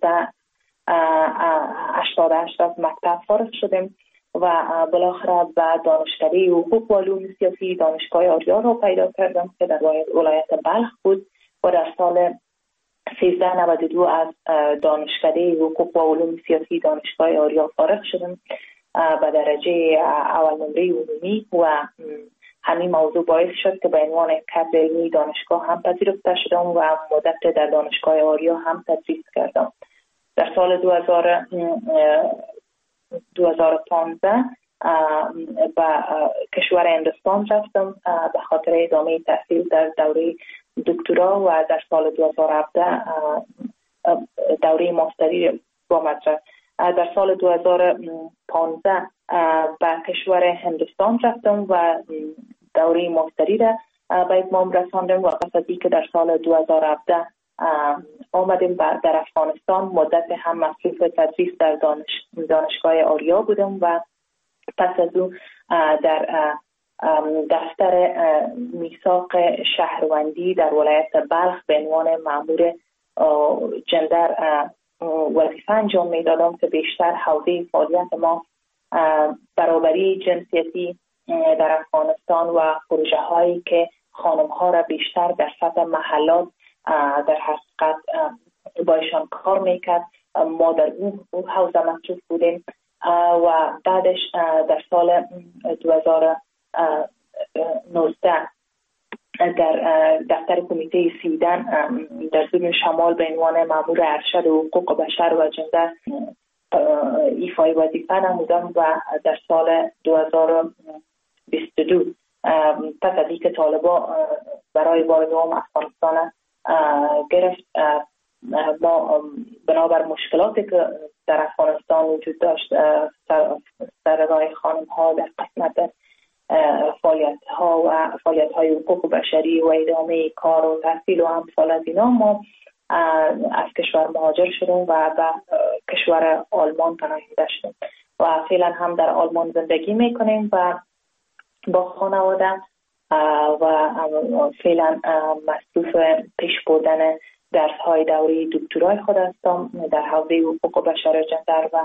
1388 از مکتب فارغ شدیم و بالاخره به دانشکده حقوق و علوم سیاسی دانشگاه آریا را پیدا کردم که در ولایت بلخ بود و در سال 1392 از دانشکده حقوق و علوم سیاسی دانشگاه آریا فارغ شدم به درجه اول نمره عمومی و همین موضوع باعث شد که به عنوان کادر علمی دانشگاه هم پذیرفته شدم و مدت در دانشگاه آریا هم تدریس کردم. در سال 2015 به کشور هندوستان رفتم به خاطر ادامه تحصیل در دوره دکترا و در سال 2017 دوره ماستری با مدرس. در سال 2015 به کشور هندوستان رفتم و دوره ماستری را به اتمام رساندم و پس از اینکه در سال 2017 آمدیم در افغانستان مدت هم مصروف تدریس در دانشگاه آریا بودم و پس از اون در دفتر میثاق شهروندی در ولایت بلخ به عنوان مأمور جندر وظیفه انجام میدادم که بیشتر حوزه فعالیت ما برابری جنسیتی در افغانستان و پروژه هایی که خانم ها را بیشتر در سطح محلات در حقیقت بایشان کار میکرد. ما در اون حوزه مصروف بودیم و بعدش در سال 2019 در دفتر کمیته سیدن در زون شمال به عنوان مأمور ارشد حقوق بشر و جندر ایفای وظیفه نمودم و در سال 2022 پس از اینکه طالبان برای وارد افغانستان گرفت، ما بنابر مشکلاتی که در افغانستان وجود داشت سر راه خانم ها در قسمت فعالیت های حقوق بشری و ادامه کار و تحصیل و امثال از اینا، ما از کشور مهاجر شدیم و به کشور آلمان پناهنده شدیم و فعلا هم در آلمان زندگی میکنیم و با خانواده و فعلا مصروف پیش بردن درس های دوره دکترای خود هستم در حوزه حقوق بشر جندر و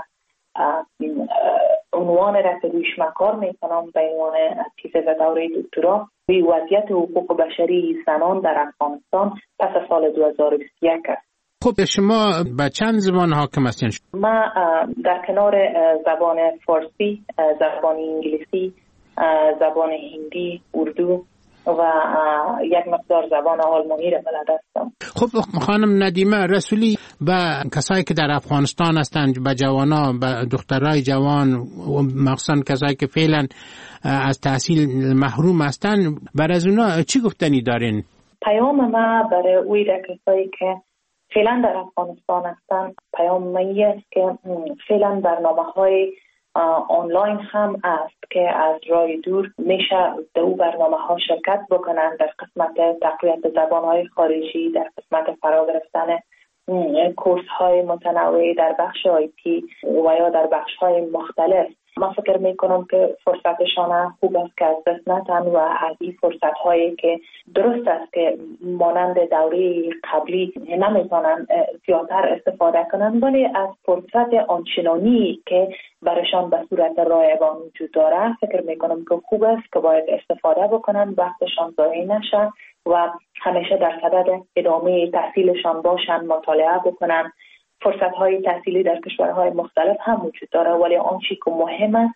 عنوان را که رویش من کار میکنم به عنوان تیزه و دوره دکترا روی وضعیت حقوق بشری زنان در افغانستان پس از سال 2021 است. خب شما به چند زبان حاکم هستین؟ ما در کنار زبان فارسی، زبان انگلیسی، زبان هندی، اردو و یک مقدار زبان آلمانی را بلد هستم. خب خانم ندیمه رسولی به کسایی که در افغانستان هستند، به جوانا، به دخترای جوان و مخصوصا کسایی که فعلا از تحصیل محروم هستند، بر از اونا چی گفتنی دارین؟ پیام ما برای اوی در کسایی که فعلا در افغانستان هستند، پیام مایی است که فعلا برنامه‌های آنلاین هم است که از راه دور میشه در او برنامه‌ها شرکت بکنن، در قسمت تقویت زبان‌های خارجی، در قسمت فرا گرفتن کورس‌های متنوع در بخش آیتی و یا در بخش‌های مختلف. من فکر میکنم که فرصتشان خوب است که از دست ندن و از این فرصت‌هایی که درست است که مانند دوره قبلی نمیتونن زیادتر استفاده کنن، ولی از فرصت آنچنانی که برشان به صورت رایگان وجود داره فکر میکنم که خوب است که باید استفاده بکنن، وقتشان ضایع نشه و همیشه در صدد ادامه تحصیلشان باشن، مطالعه بکنن. فرصت‌های تحصیلی در کشورهای مختلف هم وجود داره، ولی آن چیزی که مهم است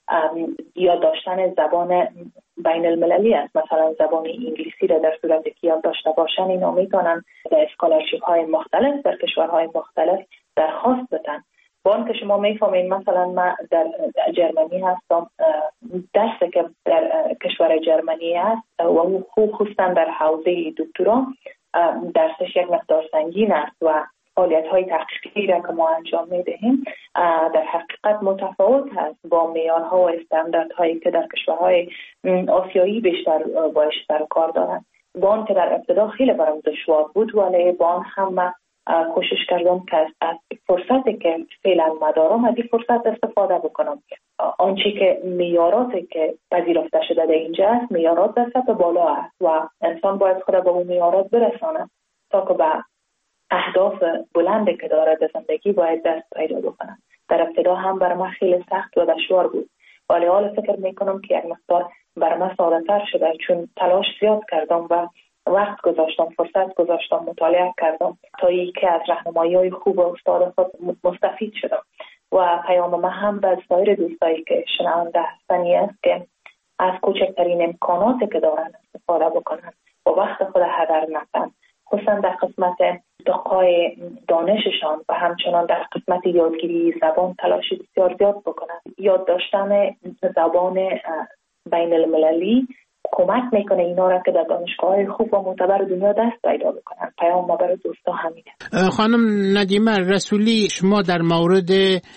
یاد داشتن زبان بین المللی است. مثلا زبان انگلیسی را در صورتی که یاد داشته باشن، اینا میتونن در اسکالرشیپ‌های مختلف در کشورهای مختلف درخواست بدن. با آن که شما میفهمین مثلا من در جرمنی هستم، درسی که در کشور جرمنی است و خصوصا در حوزه دکترا درسش یک مقدار سنگین است و فعالیت‌های تحقیقی را که ما انجام می‌دهیم در حقیقت متفاوت است با معیارها و استانداردهایی که در کشورهای آسیایی بیشتر باش سر و کار دارند. با آن که در ابتدا خیلی برام دشوار بود، ولی با آن هم کوشش کردم که از فرصتی که فعلا دارم از این فرصت استفاده بکنم. آنچه که معیاراتی که پذیرفته شده در اینجا است، معیارات در سطح بالا است و انسان باید خود به اون معیارات برسانه تا که به اهداف بلندی که داره در زندگی باید دست پیدا بکنه. در ابتدا هم بر من خیلی سخت و دشوار بود، ولی حالا فکر میکنم که یک مقدار بر من ساده‌تر شده، چون تلاش زیاد کردم و وقت گذاشتم، فرصت گذاشتم، مطالعه کردم تا اینکه از راهنمایی‌های خوب استاد خود مستفید شدم. و پیام من هم به سایر دوستایی که شنونده هستن است که از کوچکترین امکاناتی که دارن استفاده بکنن و وقت خود هدر ندن، خصوصا در قسمت ارتقای دانششان و همچنان در قسمت یادگیری زبان تلاش بسیار زیاد بکنن. یاد داشتن زبان بین المللی کمک میکنه اینا را که در دانشگاه‌های خوب و معتبر دنیا دست پیدا بکنن. پیام ما برای دوستا همینه. خانم ندیمه رسولی، شما در مورد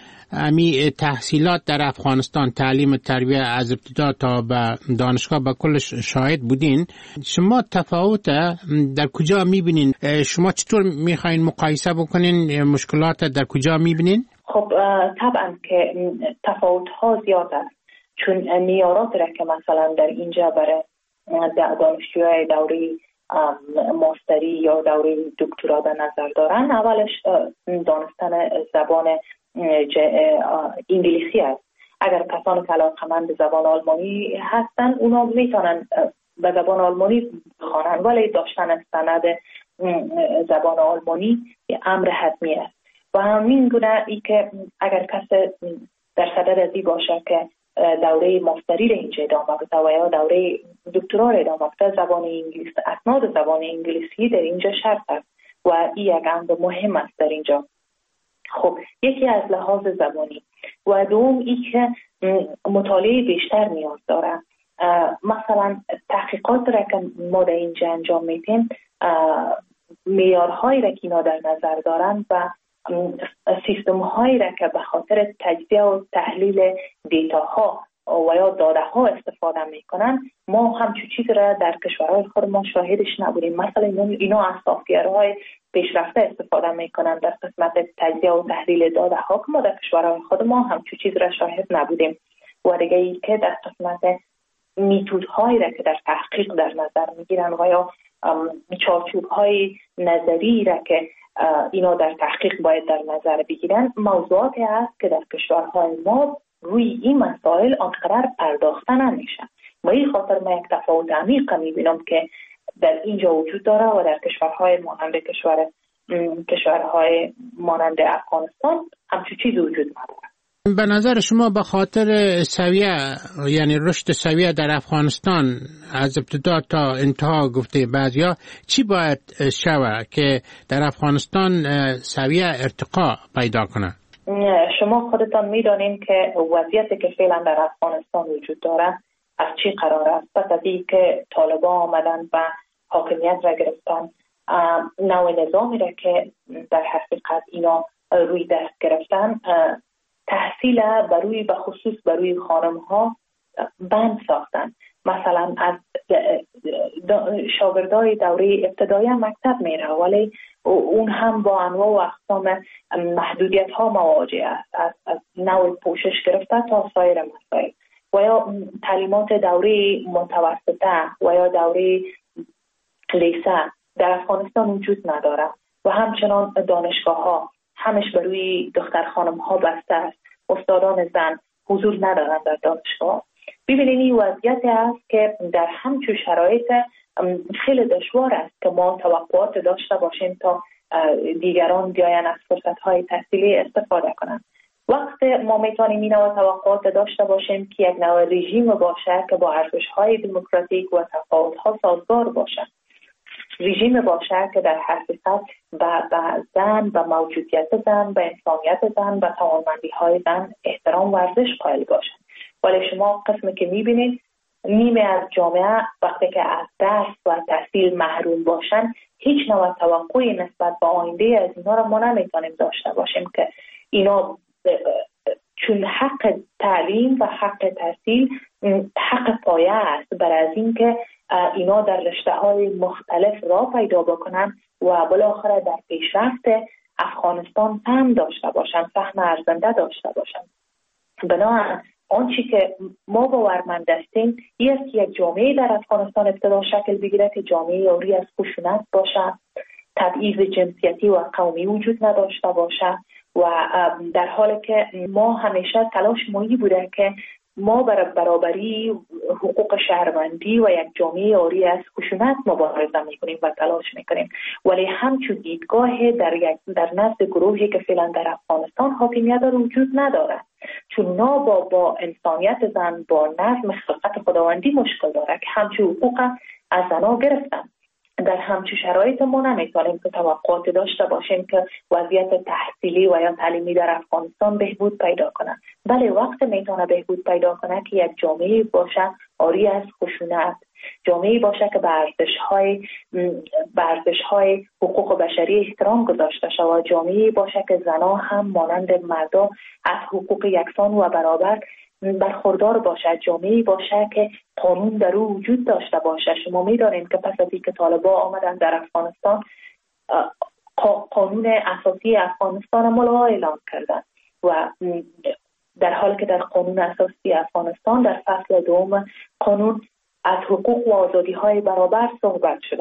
تحصیلات در افغانستان، تعلیم تربیت از ابتدا تا به دانشگاه به کلش شاهد بودین. شما تفاوت در کجا میبینین؟ شما چطور میخواین مقایسه بکنین؟ مشکلات در کجا میبینین؟ خب طبعا که تفاوت ها زیاد است، چون معیارات را که مثلا در اینجا برای دانشجوهای دوره ماستری یا دوره دکترا در نظر دارن، اولش دانستن زبان انگلیسی است. اگر کسانی که علاقه‌مند به زبان آلمانی هستن، اونا میتونن به زبان آلمانی بخوانن، ولی داشتن سند زبان آلمانی امر حتمی است. و همین گونه ای که اگر کس در صدد ازی باشه که دوره ماستری را اینجا ادامه بده و یا دوره دکترا را ادامه بده، زبان انگلیسی، اسناد زبان انگلیسی در اینجا شرط است و این یک امر مهم است در اینجا. خب یکی از لحاظ زبانی و دوم ای که مطالعه بیشتر نیاز داره. مثلا تحقیقات را که ما در اینجا انجام میدیم، معیارهایی را که اینا در نظر دارن و سیستم هایی را که به خاطر تجزیه و تحلیل دیتاها و یا داده ها استفاده میکنن، ما همچون چیز را در کشورهای خود ما شاهدش نبودیم. مثلا اینا از سافت‌ورهای پیشرفته استفاده میکنن در قسمت تجزیه و تحلیل داده ها که ما در کشورهای خود ما همچون چیز را شاهد نبودیم. و دیگه ای که در قسمت میتودهایی را که در تحقیق در نظر میگیرن و یا چارچوب‌های نظری را که اینا در تحقیق باید در نظر بگیرن، موضوعاتی هست که در کشورهای ما روی این مسائل آنقدر پرداخته نمیشن. با این خاطر من یک تفاوت عمیق میبینم که در اینجا وجود داره و در کشورهای مانند افغانستان همچون چیزی وجود نداره. به نظر شما به خاطر سویه، یعنی رشد سویه در افغانستان از ابتدا تا انتها گفته بعضیا، چی باید شود که در افغانستان سویه ارتقا پیدا کنه؟ شما خودتان میدانید که وضعیتی که فعلا در افغانستان وجود داره از چی قرار است. پس از اینکه طالبان آمدن و حاکمیت را گرفتن، نوع نظامی را که در حقیقت اینا روی دست گرفتن، تحصیل بروی به خصوص بروی خانم ها بند ساختن. مثلا از شاگردای دوره ابتدایی مکتب میره، ولی اون هم با انواع و اقسام محدودیت ها مواجه است، از نوع پوشش گرفته تا سایر مسائل. و یا تعلیمات دوره متوسطه و یا دوره لیسه در افغانستان وجود نداره و همچنان دانشگاه ها همش بروی دختر خانم ها بسته است. استادان زن حضور ندارند در دانشگاه. ببینید این وضعیتی است که در همچون شرایط خیلی دشوار است که ما توقعات داشته باشیم تا دیگران بیاین از فرصت های تحصیلی استفاده کنند. وقت ما میتونیم این نوع توقعات داشته باشیم که یک نوع رژیم باشه که با ارزش های دموکراتیک و تفاوت ها سازگار باشه. رژیم باشه که در حقیقت به زن، به موجودیت زن، به انسانیت زن، به توانمندی های زن احترام و ارزش قائل باشن. ولی شما قسمی که میبینید نیمه از جامعه وقتی که از درس و تحصیل محروم باشن، هیچ نوع توقعی نسبت به آینده از اینا را ما نمیتونیم داشته باشیم که اینا چون حق تعلیم و حق تحصیل حق پایه است برای از این که اینا در رشته های مختلف را پیدا بکنن و بالاخره در پیشرفت افغانستان سهم داشته باشن، سهم ارزنده داشته باشن. بنابراین آنچه که ما باورمند هستیم این است که یک جامعه در افغانستان ابتدا شکل بگیره که جامعه عاری از خشونت باشه، تبعیض جنسیتی و قومی وجود نداشته باشه و در حالی که ما همیشه تلاش مایی بوده که ما برای برابری حقوق شهروندی و یک جامعه عاری از خشونت مبارزه میکنیم و تلاش میکنیم، ولی همچون دیدگاه در نزد گروهی که فعلا در افغانستان حاکمیت داره وجود نداره، چون اونا با انسانیت زن، با نظم خلقت خداوندی مشکل داره که همچون حقوق از زنها گرفتن. در همچون شرایط ما نمیتونیم که توقعات داشته باشیم که وضعیت تحصیلی و یا تعلیمی در افغانستان بهبود پیدا کنه. بله وقت میتونه بهبود پیدا کنه که یک جامعه باشه عاری از خشونت، جامعه باشه که به ارزش‌های حقوق بشری احترام گذاشته شود، جامعه باشه که زنها هم مانند مردا از حقوق یکسان و برابر برخوردار باشه، جامعه باشه که قانون در او وجود داشته باشه. شما می‌دانید که پس از اینکه طالبان آمدن در افغانستان قانون اساسی افغانستان ملغا اعلام کردن و در حالی که در قانون اساسی افغانستان در فصل دوم قانون از حقوق و آزادی‌های برابر صحبت شده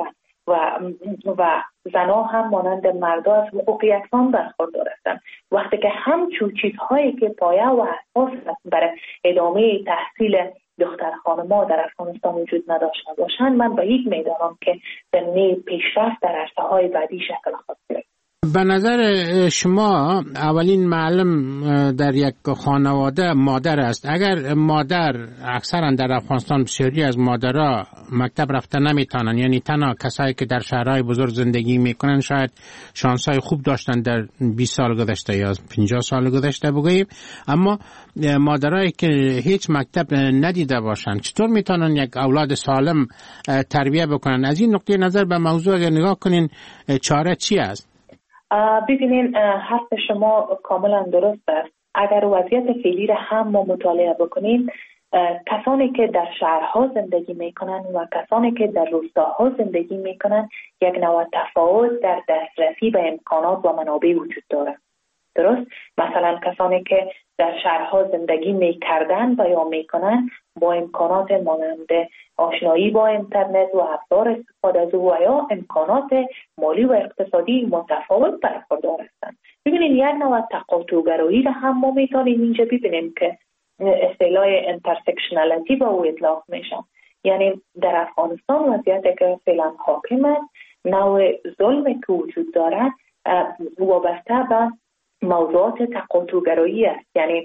و زنها هم مانند مردا از حقوق یکسان برخوردار هستند. وقتی که همچون چیزهایی که پایه و اساس برای ادامه تحصیل دختر خانم‌ها در افغانستان وجود نداشته باشند، من بعید می‌دانم که زمینه پیشرفت در عرصه‌های بعدی شکل خواهد گرفت. به نظر شما اولین معلم در یک خانواده مادر است. اگر مادر، اکثرا در افغانستان بسیاری از مادرها مکتب رفته نمیتونن، یعنی تنها کسایی که در شهرهای بزرگ زندگی میکنن شاید شانسای خوب داشتن در 20 سال گذشته یا 50 سال گذشته بگوییم، اما مادرایی که هیچ مکتب ندیده باشن چطور میتونن یک اولاد سالم تربیه بکنن؟ از این نقطه نظر به موضوع اگر نگاه کنین چاره چی است؟ ببینین حرف شما کاملا درست است. اگر وضعیت فعلی را هم ما مطالعه بکنیم، کسانی که در شهرها زندگی میکنن و کسانی که در روستاها زندگی میکنن یک نوع تفاوت در دسترسی به امکانات و منابع وجود داره. درست؟ مثلا کسانی که در شهرها زندگی میکردن و یا میکنن با امکانات مانند آشنایی با اینترنت و ابزار استفاده از او و یا امکانات مالی و اقتصادی متفاوت برخوردار هستند. ببینید یک نوع تقاطع‌گرایی را هم ما میتونیم اینجا ببینیم که اصطلاح انترسکشنالیتی با او اطلاق میشه. یعنی در افغانستان وضعیتی که فعلا حاکم است، نوع ظلمی که وجود داره وابسته به موضوعات تقاطع‌گرایی است. یعنی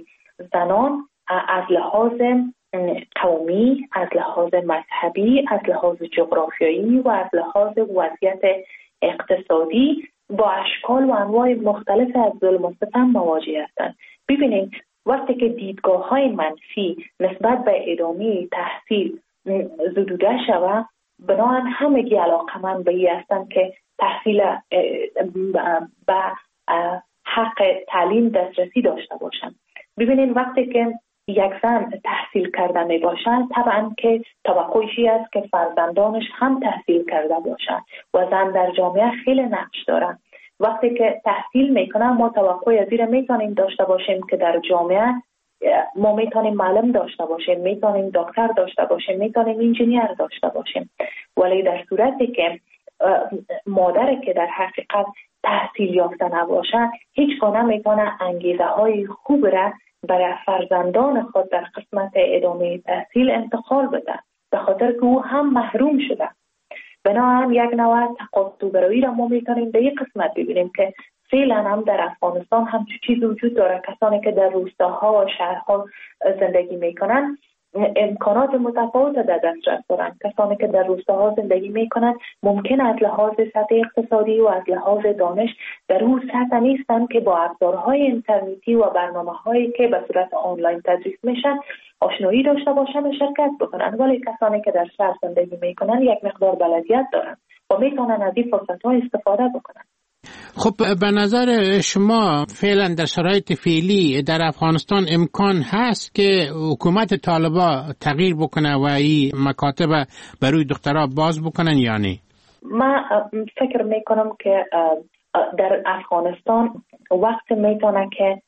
زنان از لحاظ قومی، از لحاظ مذهبی، از لحاظ جغرافیایی و از لحاظ وضعیت اقتصادی با اشکال و انواع مختلف از ظلم و ستم مواجه هستند. ببینید وقتی که دیدگاه‌های منفی نسبت به ادامه تحصیل زدوده شود، بنابراین همگی علاقمند به این هستند که تحصیل به حق تعلیم دسترسی داشته باشند. ببینید وقتی که یک زن تحصیل کرده می باشد، طبعا که توقعی است که فرزندانش هم تحصیل کرده باشند و زن در جامعه خیلی نقش دارد. وقتی که تحصیل میکنه ما توقع از این میتونیم داشته باشیم که در جامعه ما میتونیم معلم داشته باشیم، میتونیم دکتر داشته باشیم، میتونیم انجینیر داشته باشیم. ولی در صورتی که مادر که در حقیقت تحصیل یافته نباشد، هیچگاه نمیتونه انگیزه های خوب را برای فرزندان خود در قسمت ادامه تحصیل انتقال بده، به خاطر که او هم محروم شده. بنابراین یک نوع تقاطع را ما میتونیم به این قسمت ببینیم که فعلا هم در افغانستان همچون چیز وجود داره. کسانی که در روستاها و شهرها زندگی میکنن امکانات متفاوت در دسترس دارند. کسانی که در روستاها زندگی میکنند ممکن از لحاظ سطح اقتصادی و از لحاظ دانش در اون سطح نیستند که با ابزارهای اینترنتی و برنامه‌هایی که به صورت آنلاین تدریس میشن آشنایی داشته باشند و شرکت بکنند. ولی کسانی که در شهر زندگی میکنند یک مقدار بلدیت دارند و میتونن از این فرصت‌ها استفاده بکنند. خب به نظر شما فعلا در شرایط فعلی در افغانستان امکان هست که حکومت طالبان تغییر بکنه و این مکاتب برای دخترها باز بکنن یا نه؟ من فکر میکنم که در افغانستان وقت میتونه که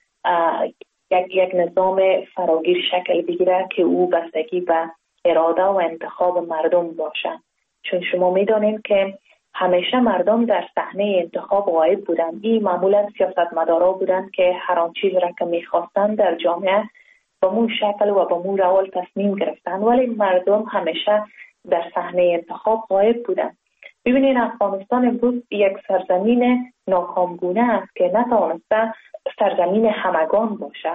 یک نظام فراگیر شکل بگیره که او بستگی به اراده و انتخاب مردم باشه. چون شما میدانید که همیشه مردم در صحنه انتخاب غایب بودند. این معمولا سیاستمدارا بودند که هر آن چیز را که میخواستند در جامعه به مون شکل و به مون روال تصمیم گرفتند، ولی مردم همیشه در صحنه انتخاب غایب بودند. ببینید افغانستان امروز یک سرزمین ناکامگونه است که نتوانسته سرزمین همگان باشه.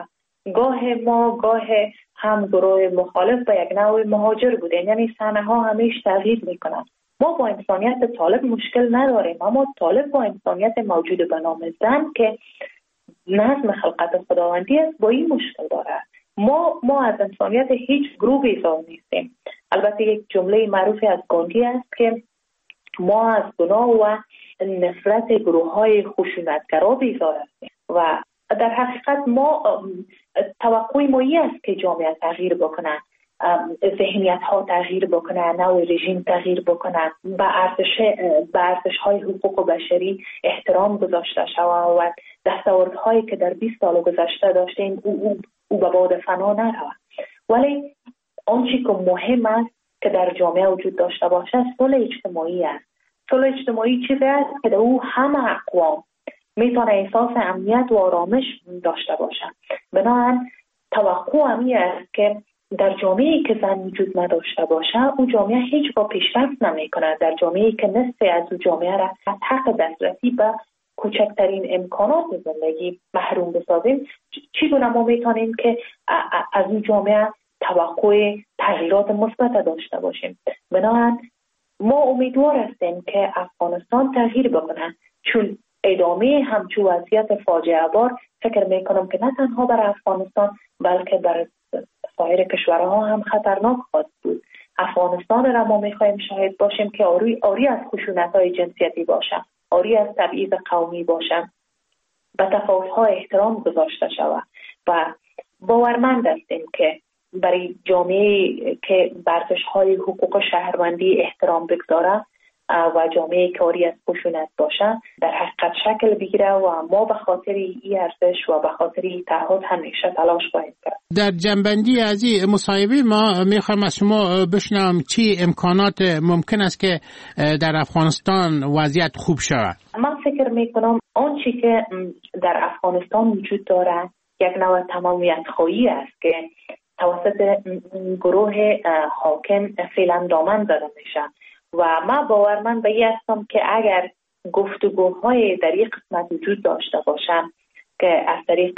گاه هم گروه مخالف به یک نوع مهاجر بوده، یعنی صحنه ها همیشه تغییر میکنند. ما با انسانیت طالب مشکل نداریم، اما طالب با انسانیت موجود به نام زن که نظم خلقت خداوندی است با این مشکل داره. ما از انسانیت هیچ گروه بیزار نیستیم. البته یک جمله معروفی از گاندی است که ما از گناه و نفرت گروه های خشونتگرا بیزار هستیم و در حقیقت ما توقع ما این است که جامعه تغییر بکنه، ذهنیت ها تغییر بکنه، نوع رژیم تغییر بکنه، به ارزش های حقوق بشری احترام گذاشته شود و دستاوردهایی که در 20 سال گذشته داشتیم او به باد فنا نرود. ولی آنچه که مهم است که در جامعه وجود داشته باشه صلح اجتماعی است. صلح اجتماعی چیزی است که در او همه اقوام میتونه احساس امنیت و آرامش داشته باشند. بنابراین توقع همی است که در جامعه‌ای که زن وجود نداشته باشه او جامعه هیچ با پیشرفت نمی‌کنه. در جامعه‌ای که نصف از او جامعه را از حق دسترسی به کوچکترین امکانات زندگی محروم بسازیم، چگونه ما میتونیم که از این جامعه توقع تغییرات مثبت داشته باشیم؟ بنابراین ما امیدوار هستیم که افغانستان تغییر بکنه، چون ادامه همچون وضعیت فاجعه بار فکر میکنم که نه تنها برای افغانستان بلکه برای سایر کشورها هم خطرناک خواهد بود. افغانستان را ما میخواهیم شاهد باشیم که آری از خشونت‌های جنسیتی باشه، آری از تبعیض قومی باشه، به تفاوت‌ها احترام گذاشته شود و باورمند هستیم که برای جامعه که به ارزش‌های حقوق شهروندی احترام بگذاره و جامعه که آری از خشونت باشه در حقیقت شکل بگیره و ما به خاطر این ارزش و به خاطر این تعهد همیشه تلاش خواهیم کرد. در جنبندی از این مصاحبه ما میخوایم از شما بشنوم چی امکانات ممکن است که در افغانستان وضعیت خوب شود. من فکر میکنم آنچه که در افغانستان وجود داره یک نوع تمامیت خواهی است که توسط گروه حاکم فعلا دامن زده میشه و من باورمند به این هستم که اگر گفتگوهای در یک قسمت وجود داشته باشم که از طریق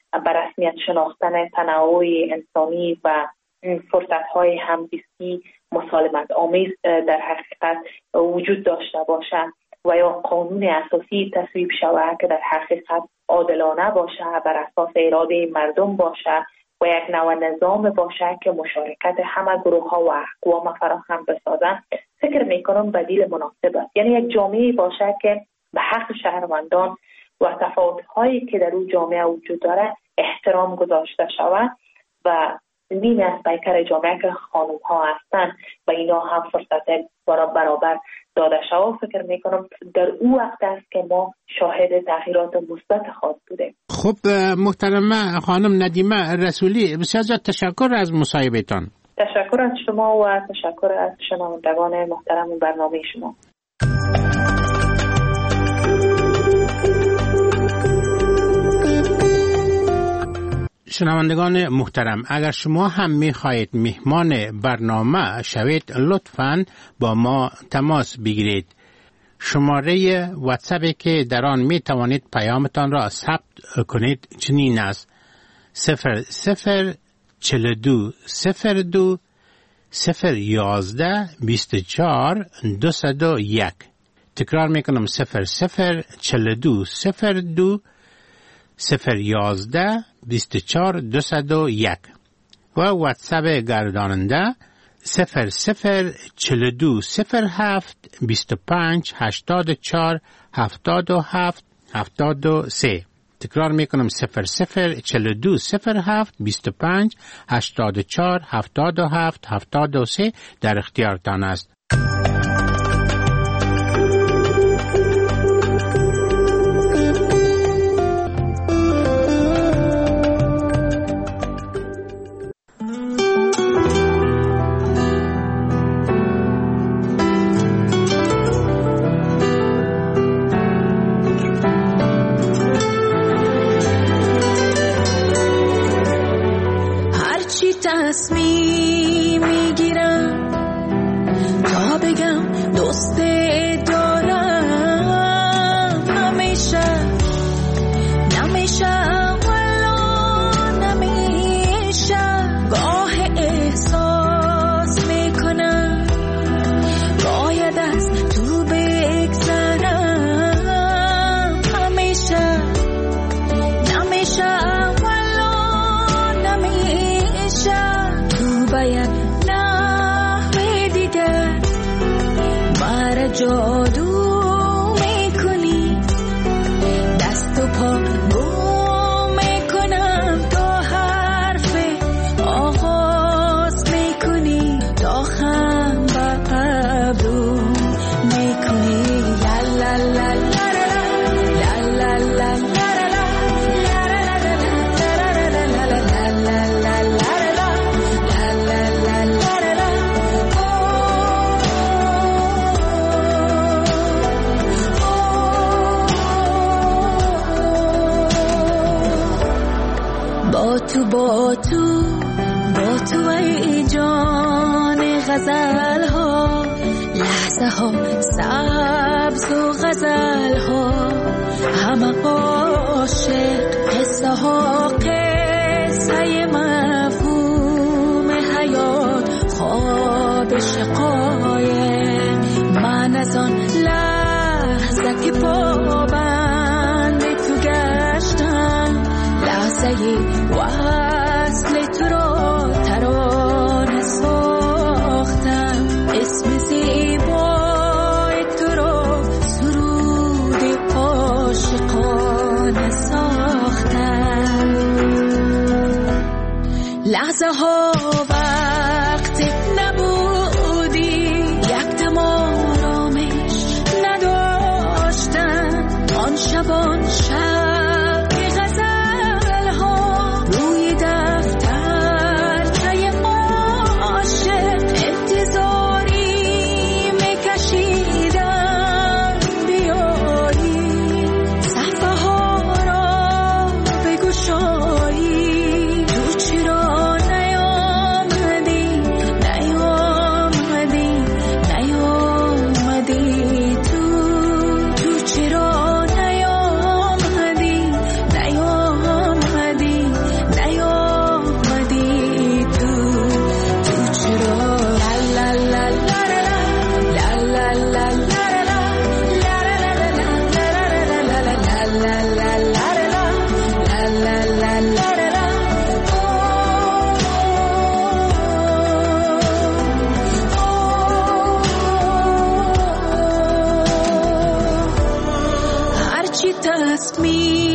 به رسمیت شناختن تنوع انسانی و فرصت‌های همزیستی مسالمت آمیز در حقیقت وجود داشته باشد و یا قانون اساسی تصویب شود که در حقیقت عادلانه باشه، بر اساس اراده مردم باشه و یک نوع نظام باشه که مشارکت همه گروه ها و اقوام فراهم بسازن، فکر میکنم بدیل مناسب است. یعنی یک جامعه باشه که به حق شهروندان و تفاوت هایی که در اون جامعه وجود داره احترام گذاشته شود و نیمی از پیکر جامعه که خانم ها هستن و اینا هم فرصت برابر داده شود. فکر میکنم در او وقت است که ما شاهد تغییرات مثبت خواهد بودیم. خب محترمه خانم ندیمه رسولی، بسیار زیاد تشکر از مصاحبهتان. تشکر از شما و تشکر از شنوندگان محترم برنامه شما. شنوندگان محترم، اگر شما هم می‌خواهید مهمان برنامه شوید لطفاً با ما تماس بگیرید. شماره واتساپی که در آن می‌توانید پیامتان را ثبت کنید چنین است: 0042 02 011 24 201. تکرار میکنم: 0042 02 011 24 201 و واتساپ گرداننده 0042 07 25 84 77 73. تکرار میکنم: 0042 07 25 84 77 73 در اختیارتان است. تصمیم میگیرم تا بگم دوست دارم، همیشه نمیشه ولا نمیشه، گاه احساس میکنم باید از تو بگذرم، همیشه نمیشه ولا نمیشه، باید نحوه دیگر مرا جادو میکنی، دست و پا گم میکنم تا حرف آغاز میکنی، تا خم با ابرو میکنی. لا لا لا لا لا لا لا لا با تو ای جان غزل ها، لحظه ها سبز و غزل ها، همه عاشق، قصه ها قصه مفهوم حیات، خواب شقایق، من از آن لحظه که پابند تو گشتم، لحظه وصل تو را ترانه ساختم، اسم زیبای تو را سرود عاشقانه ساختم. لحظه ها وقت نبودی، یک دم آرامش نداشتن، آن شبان شب دست می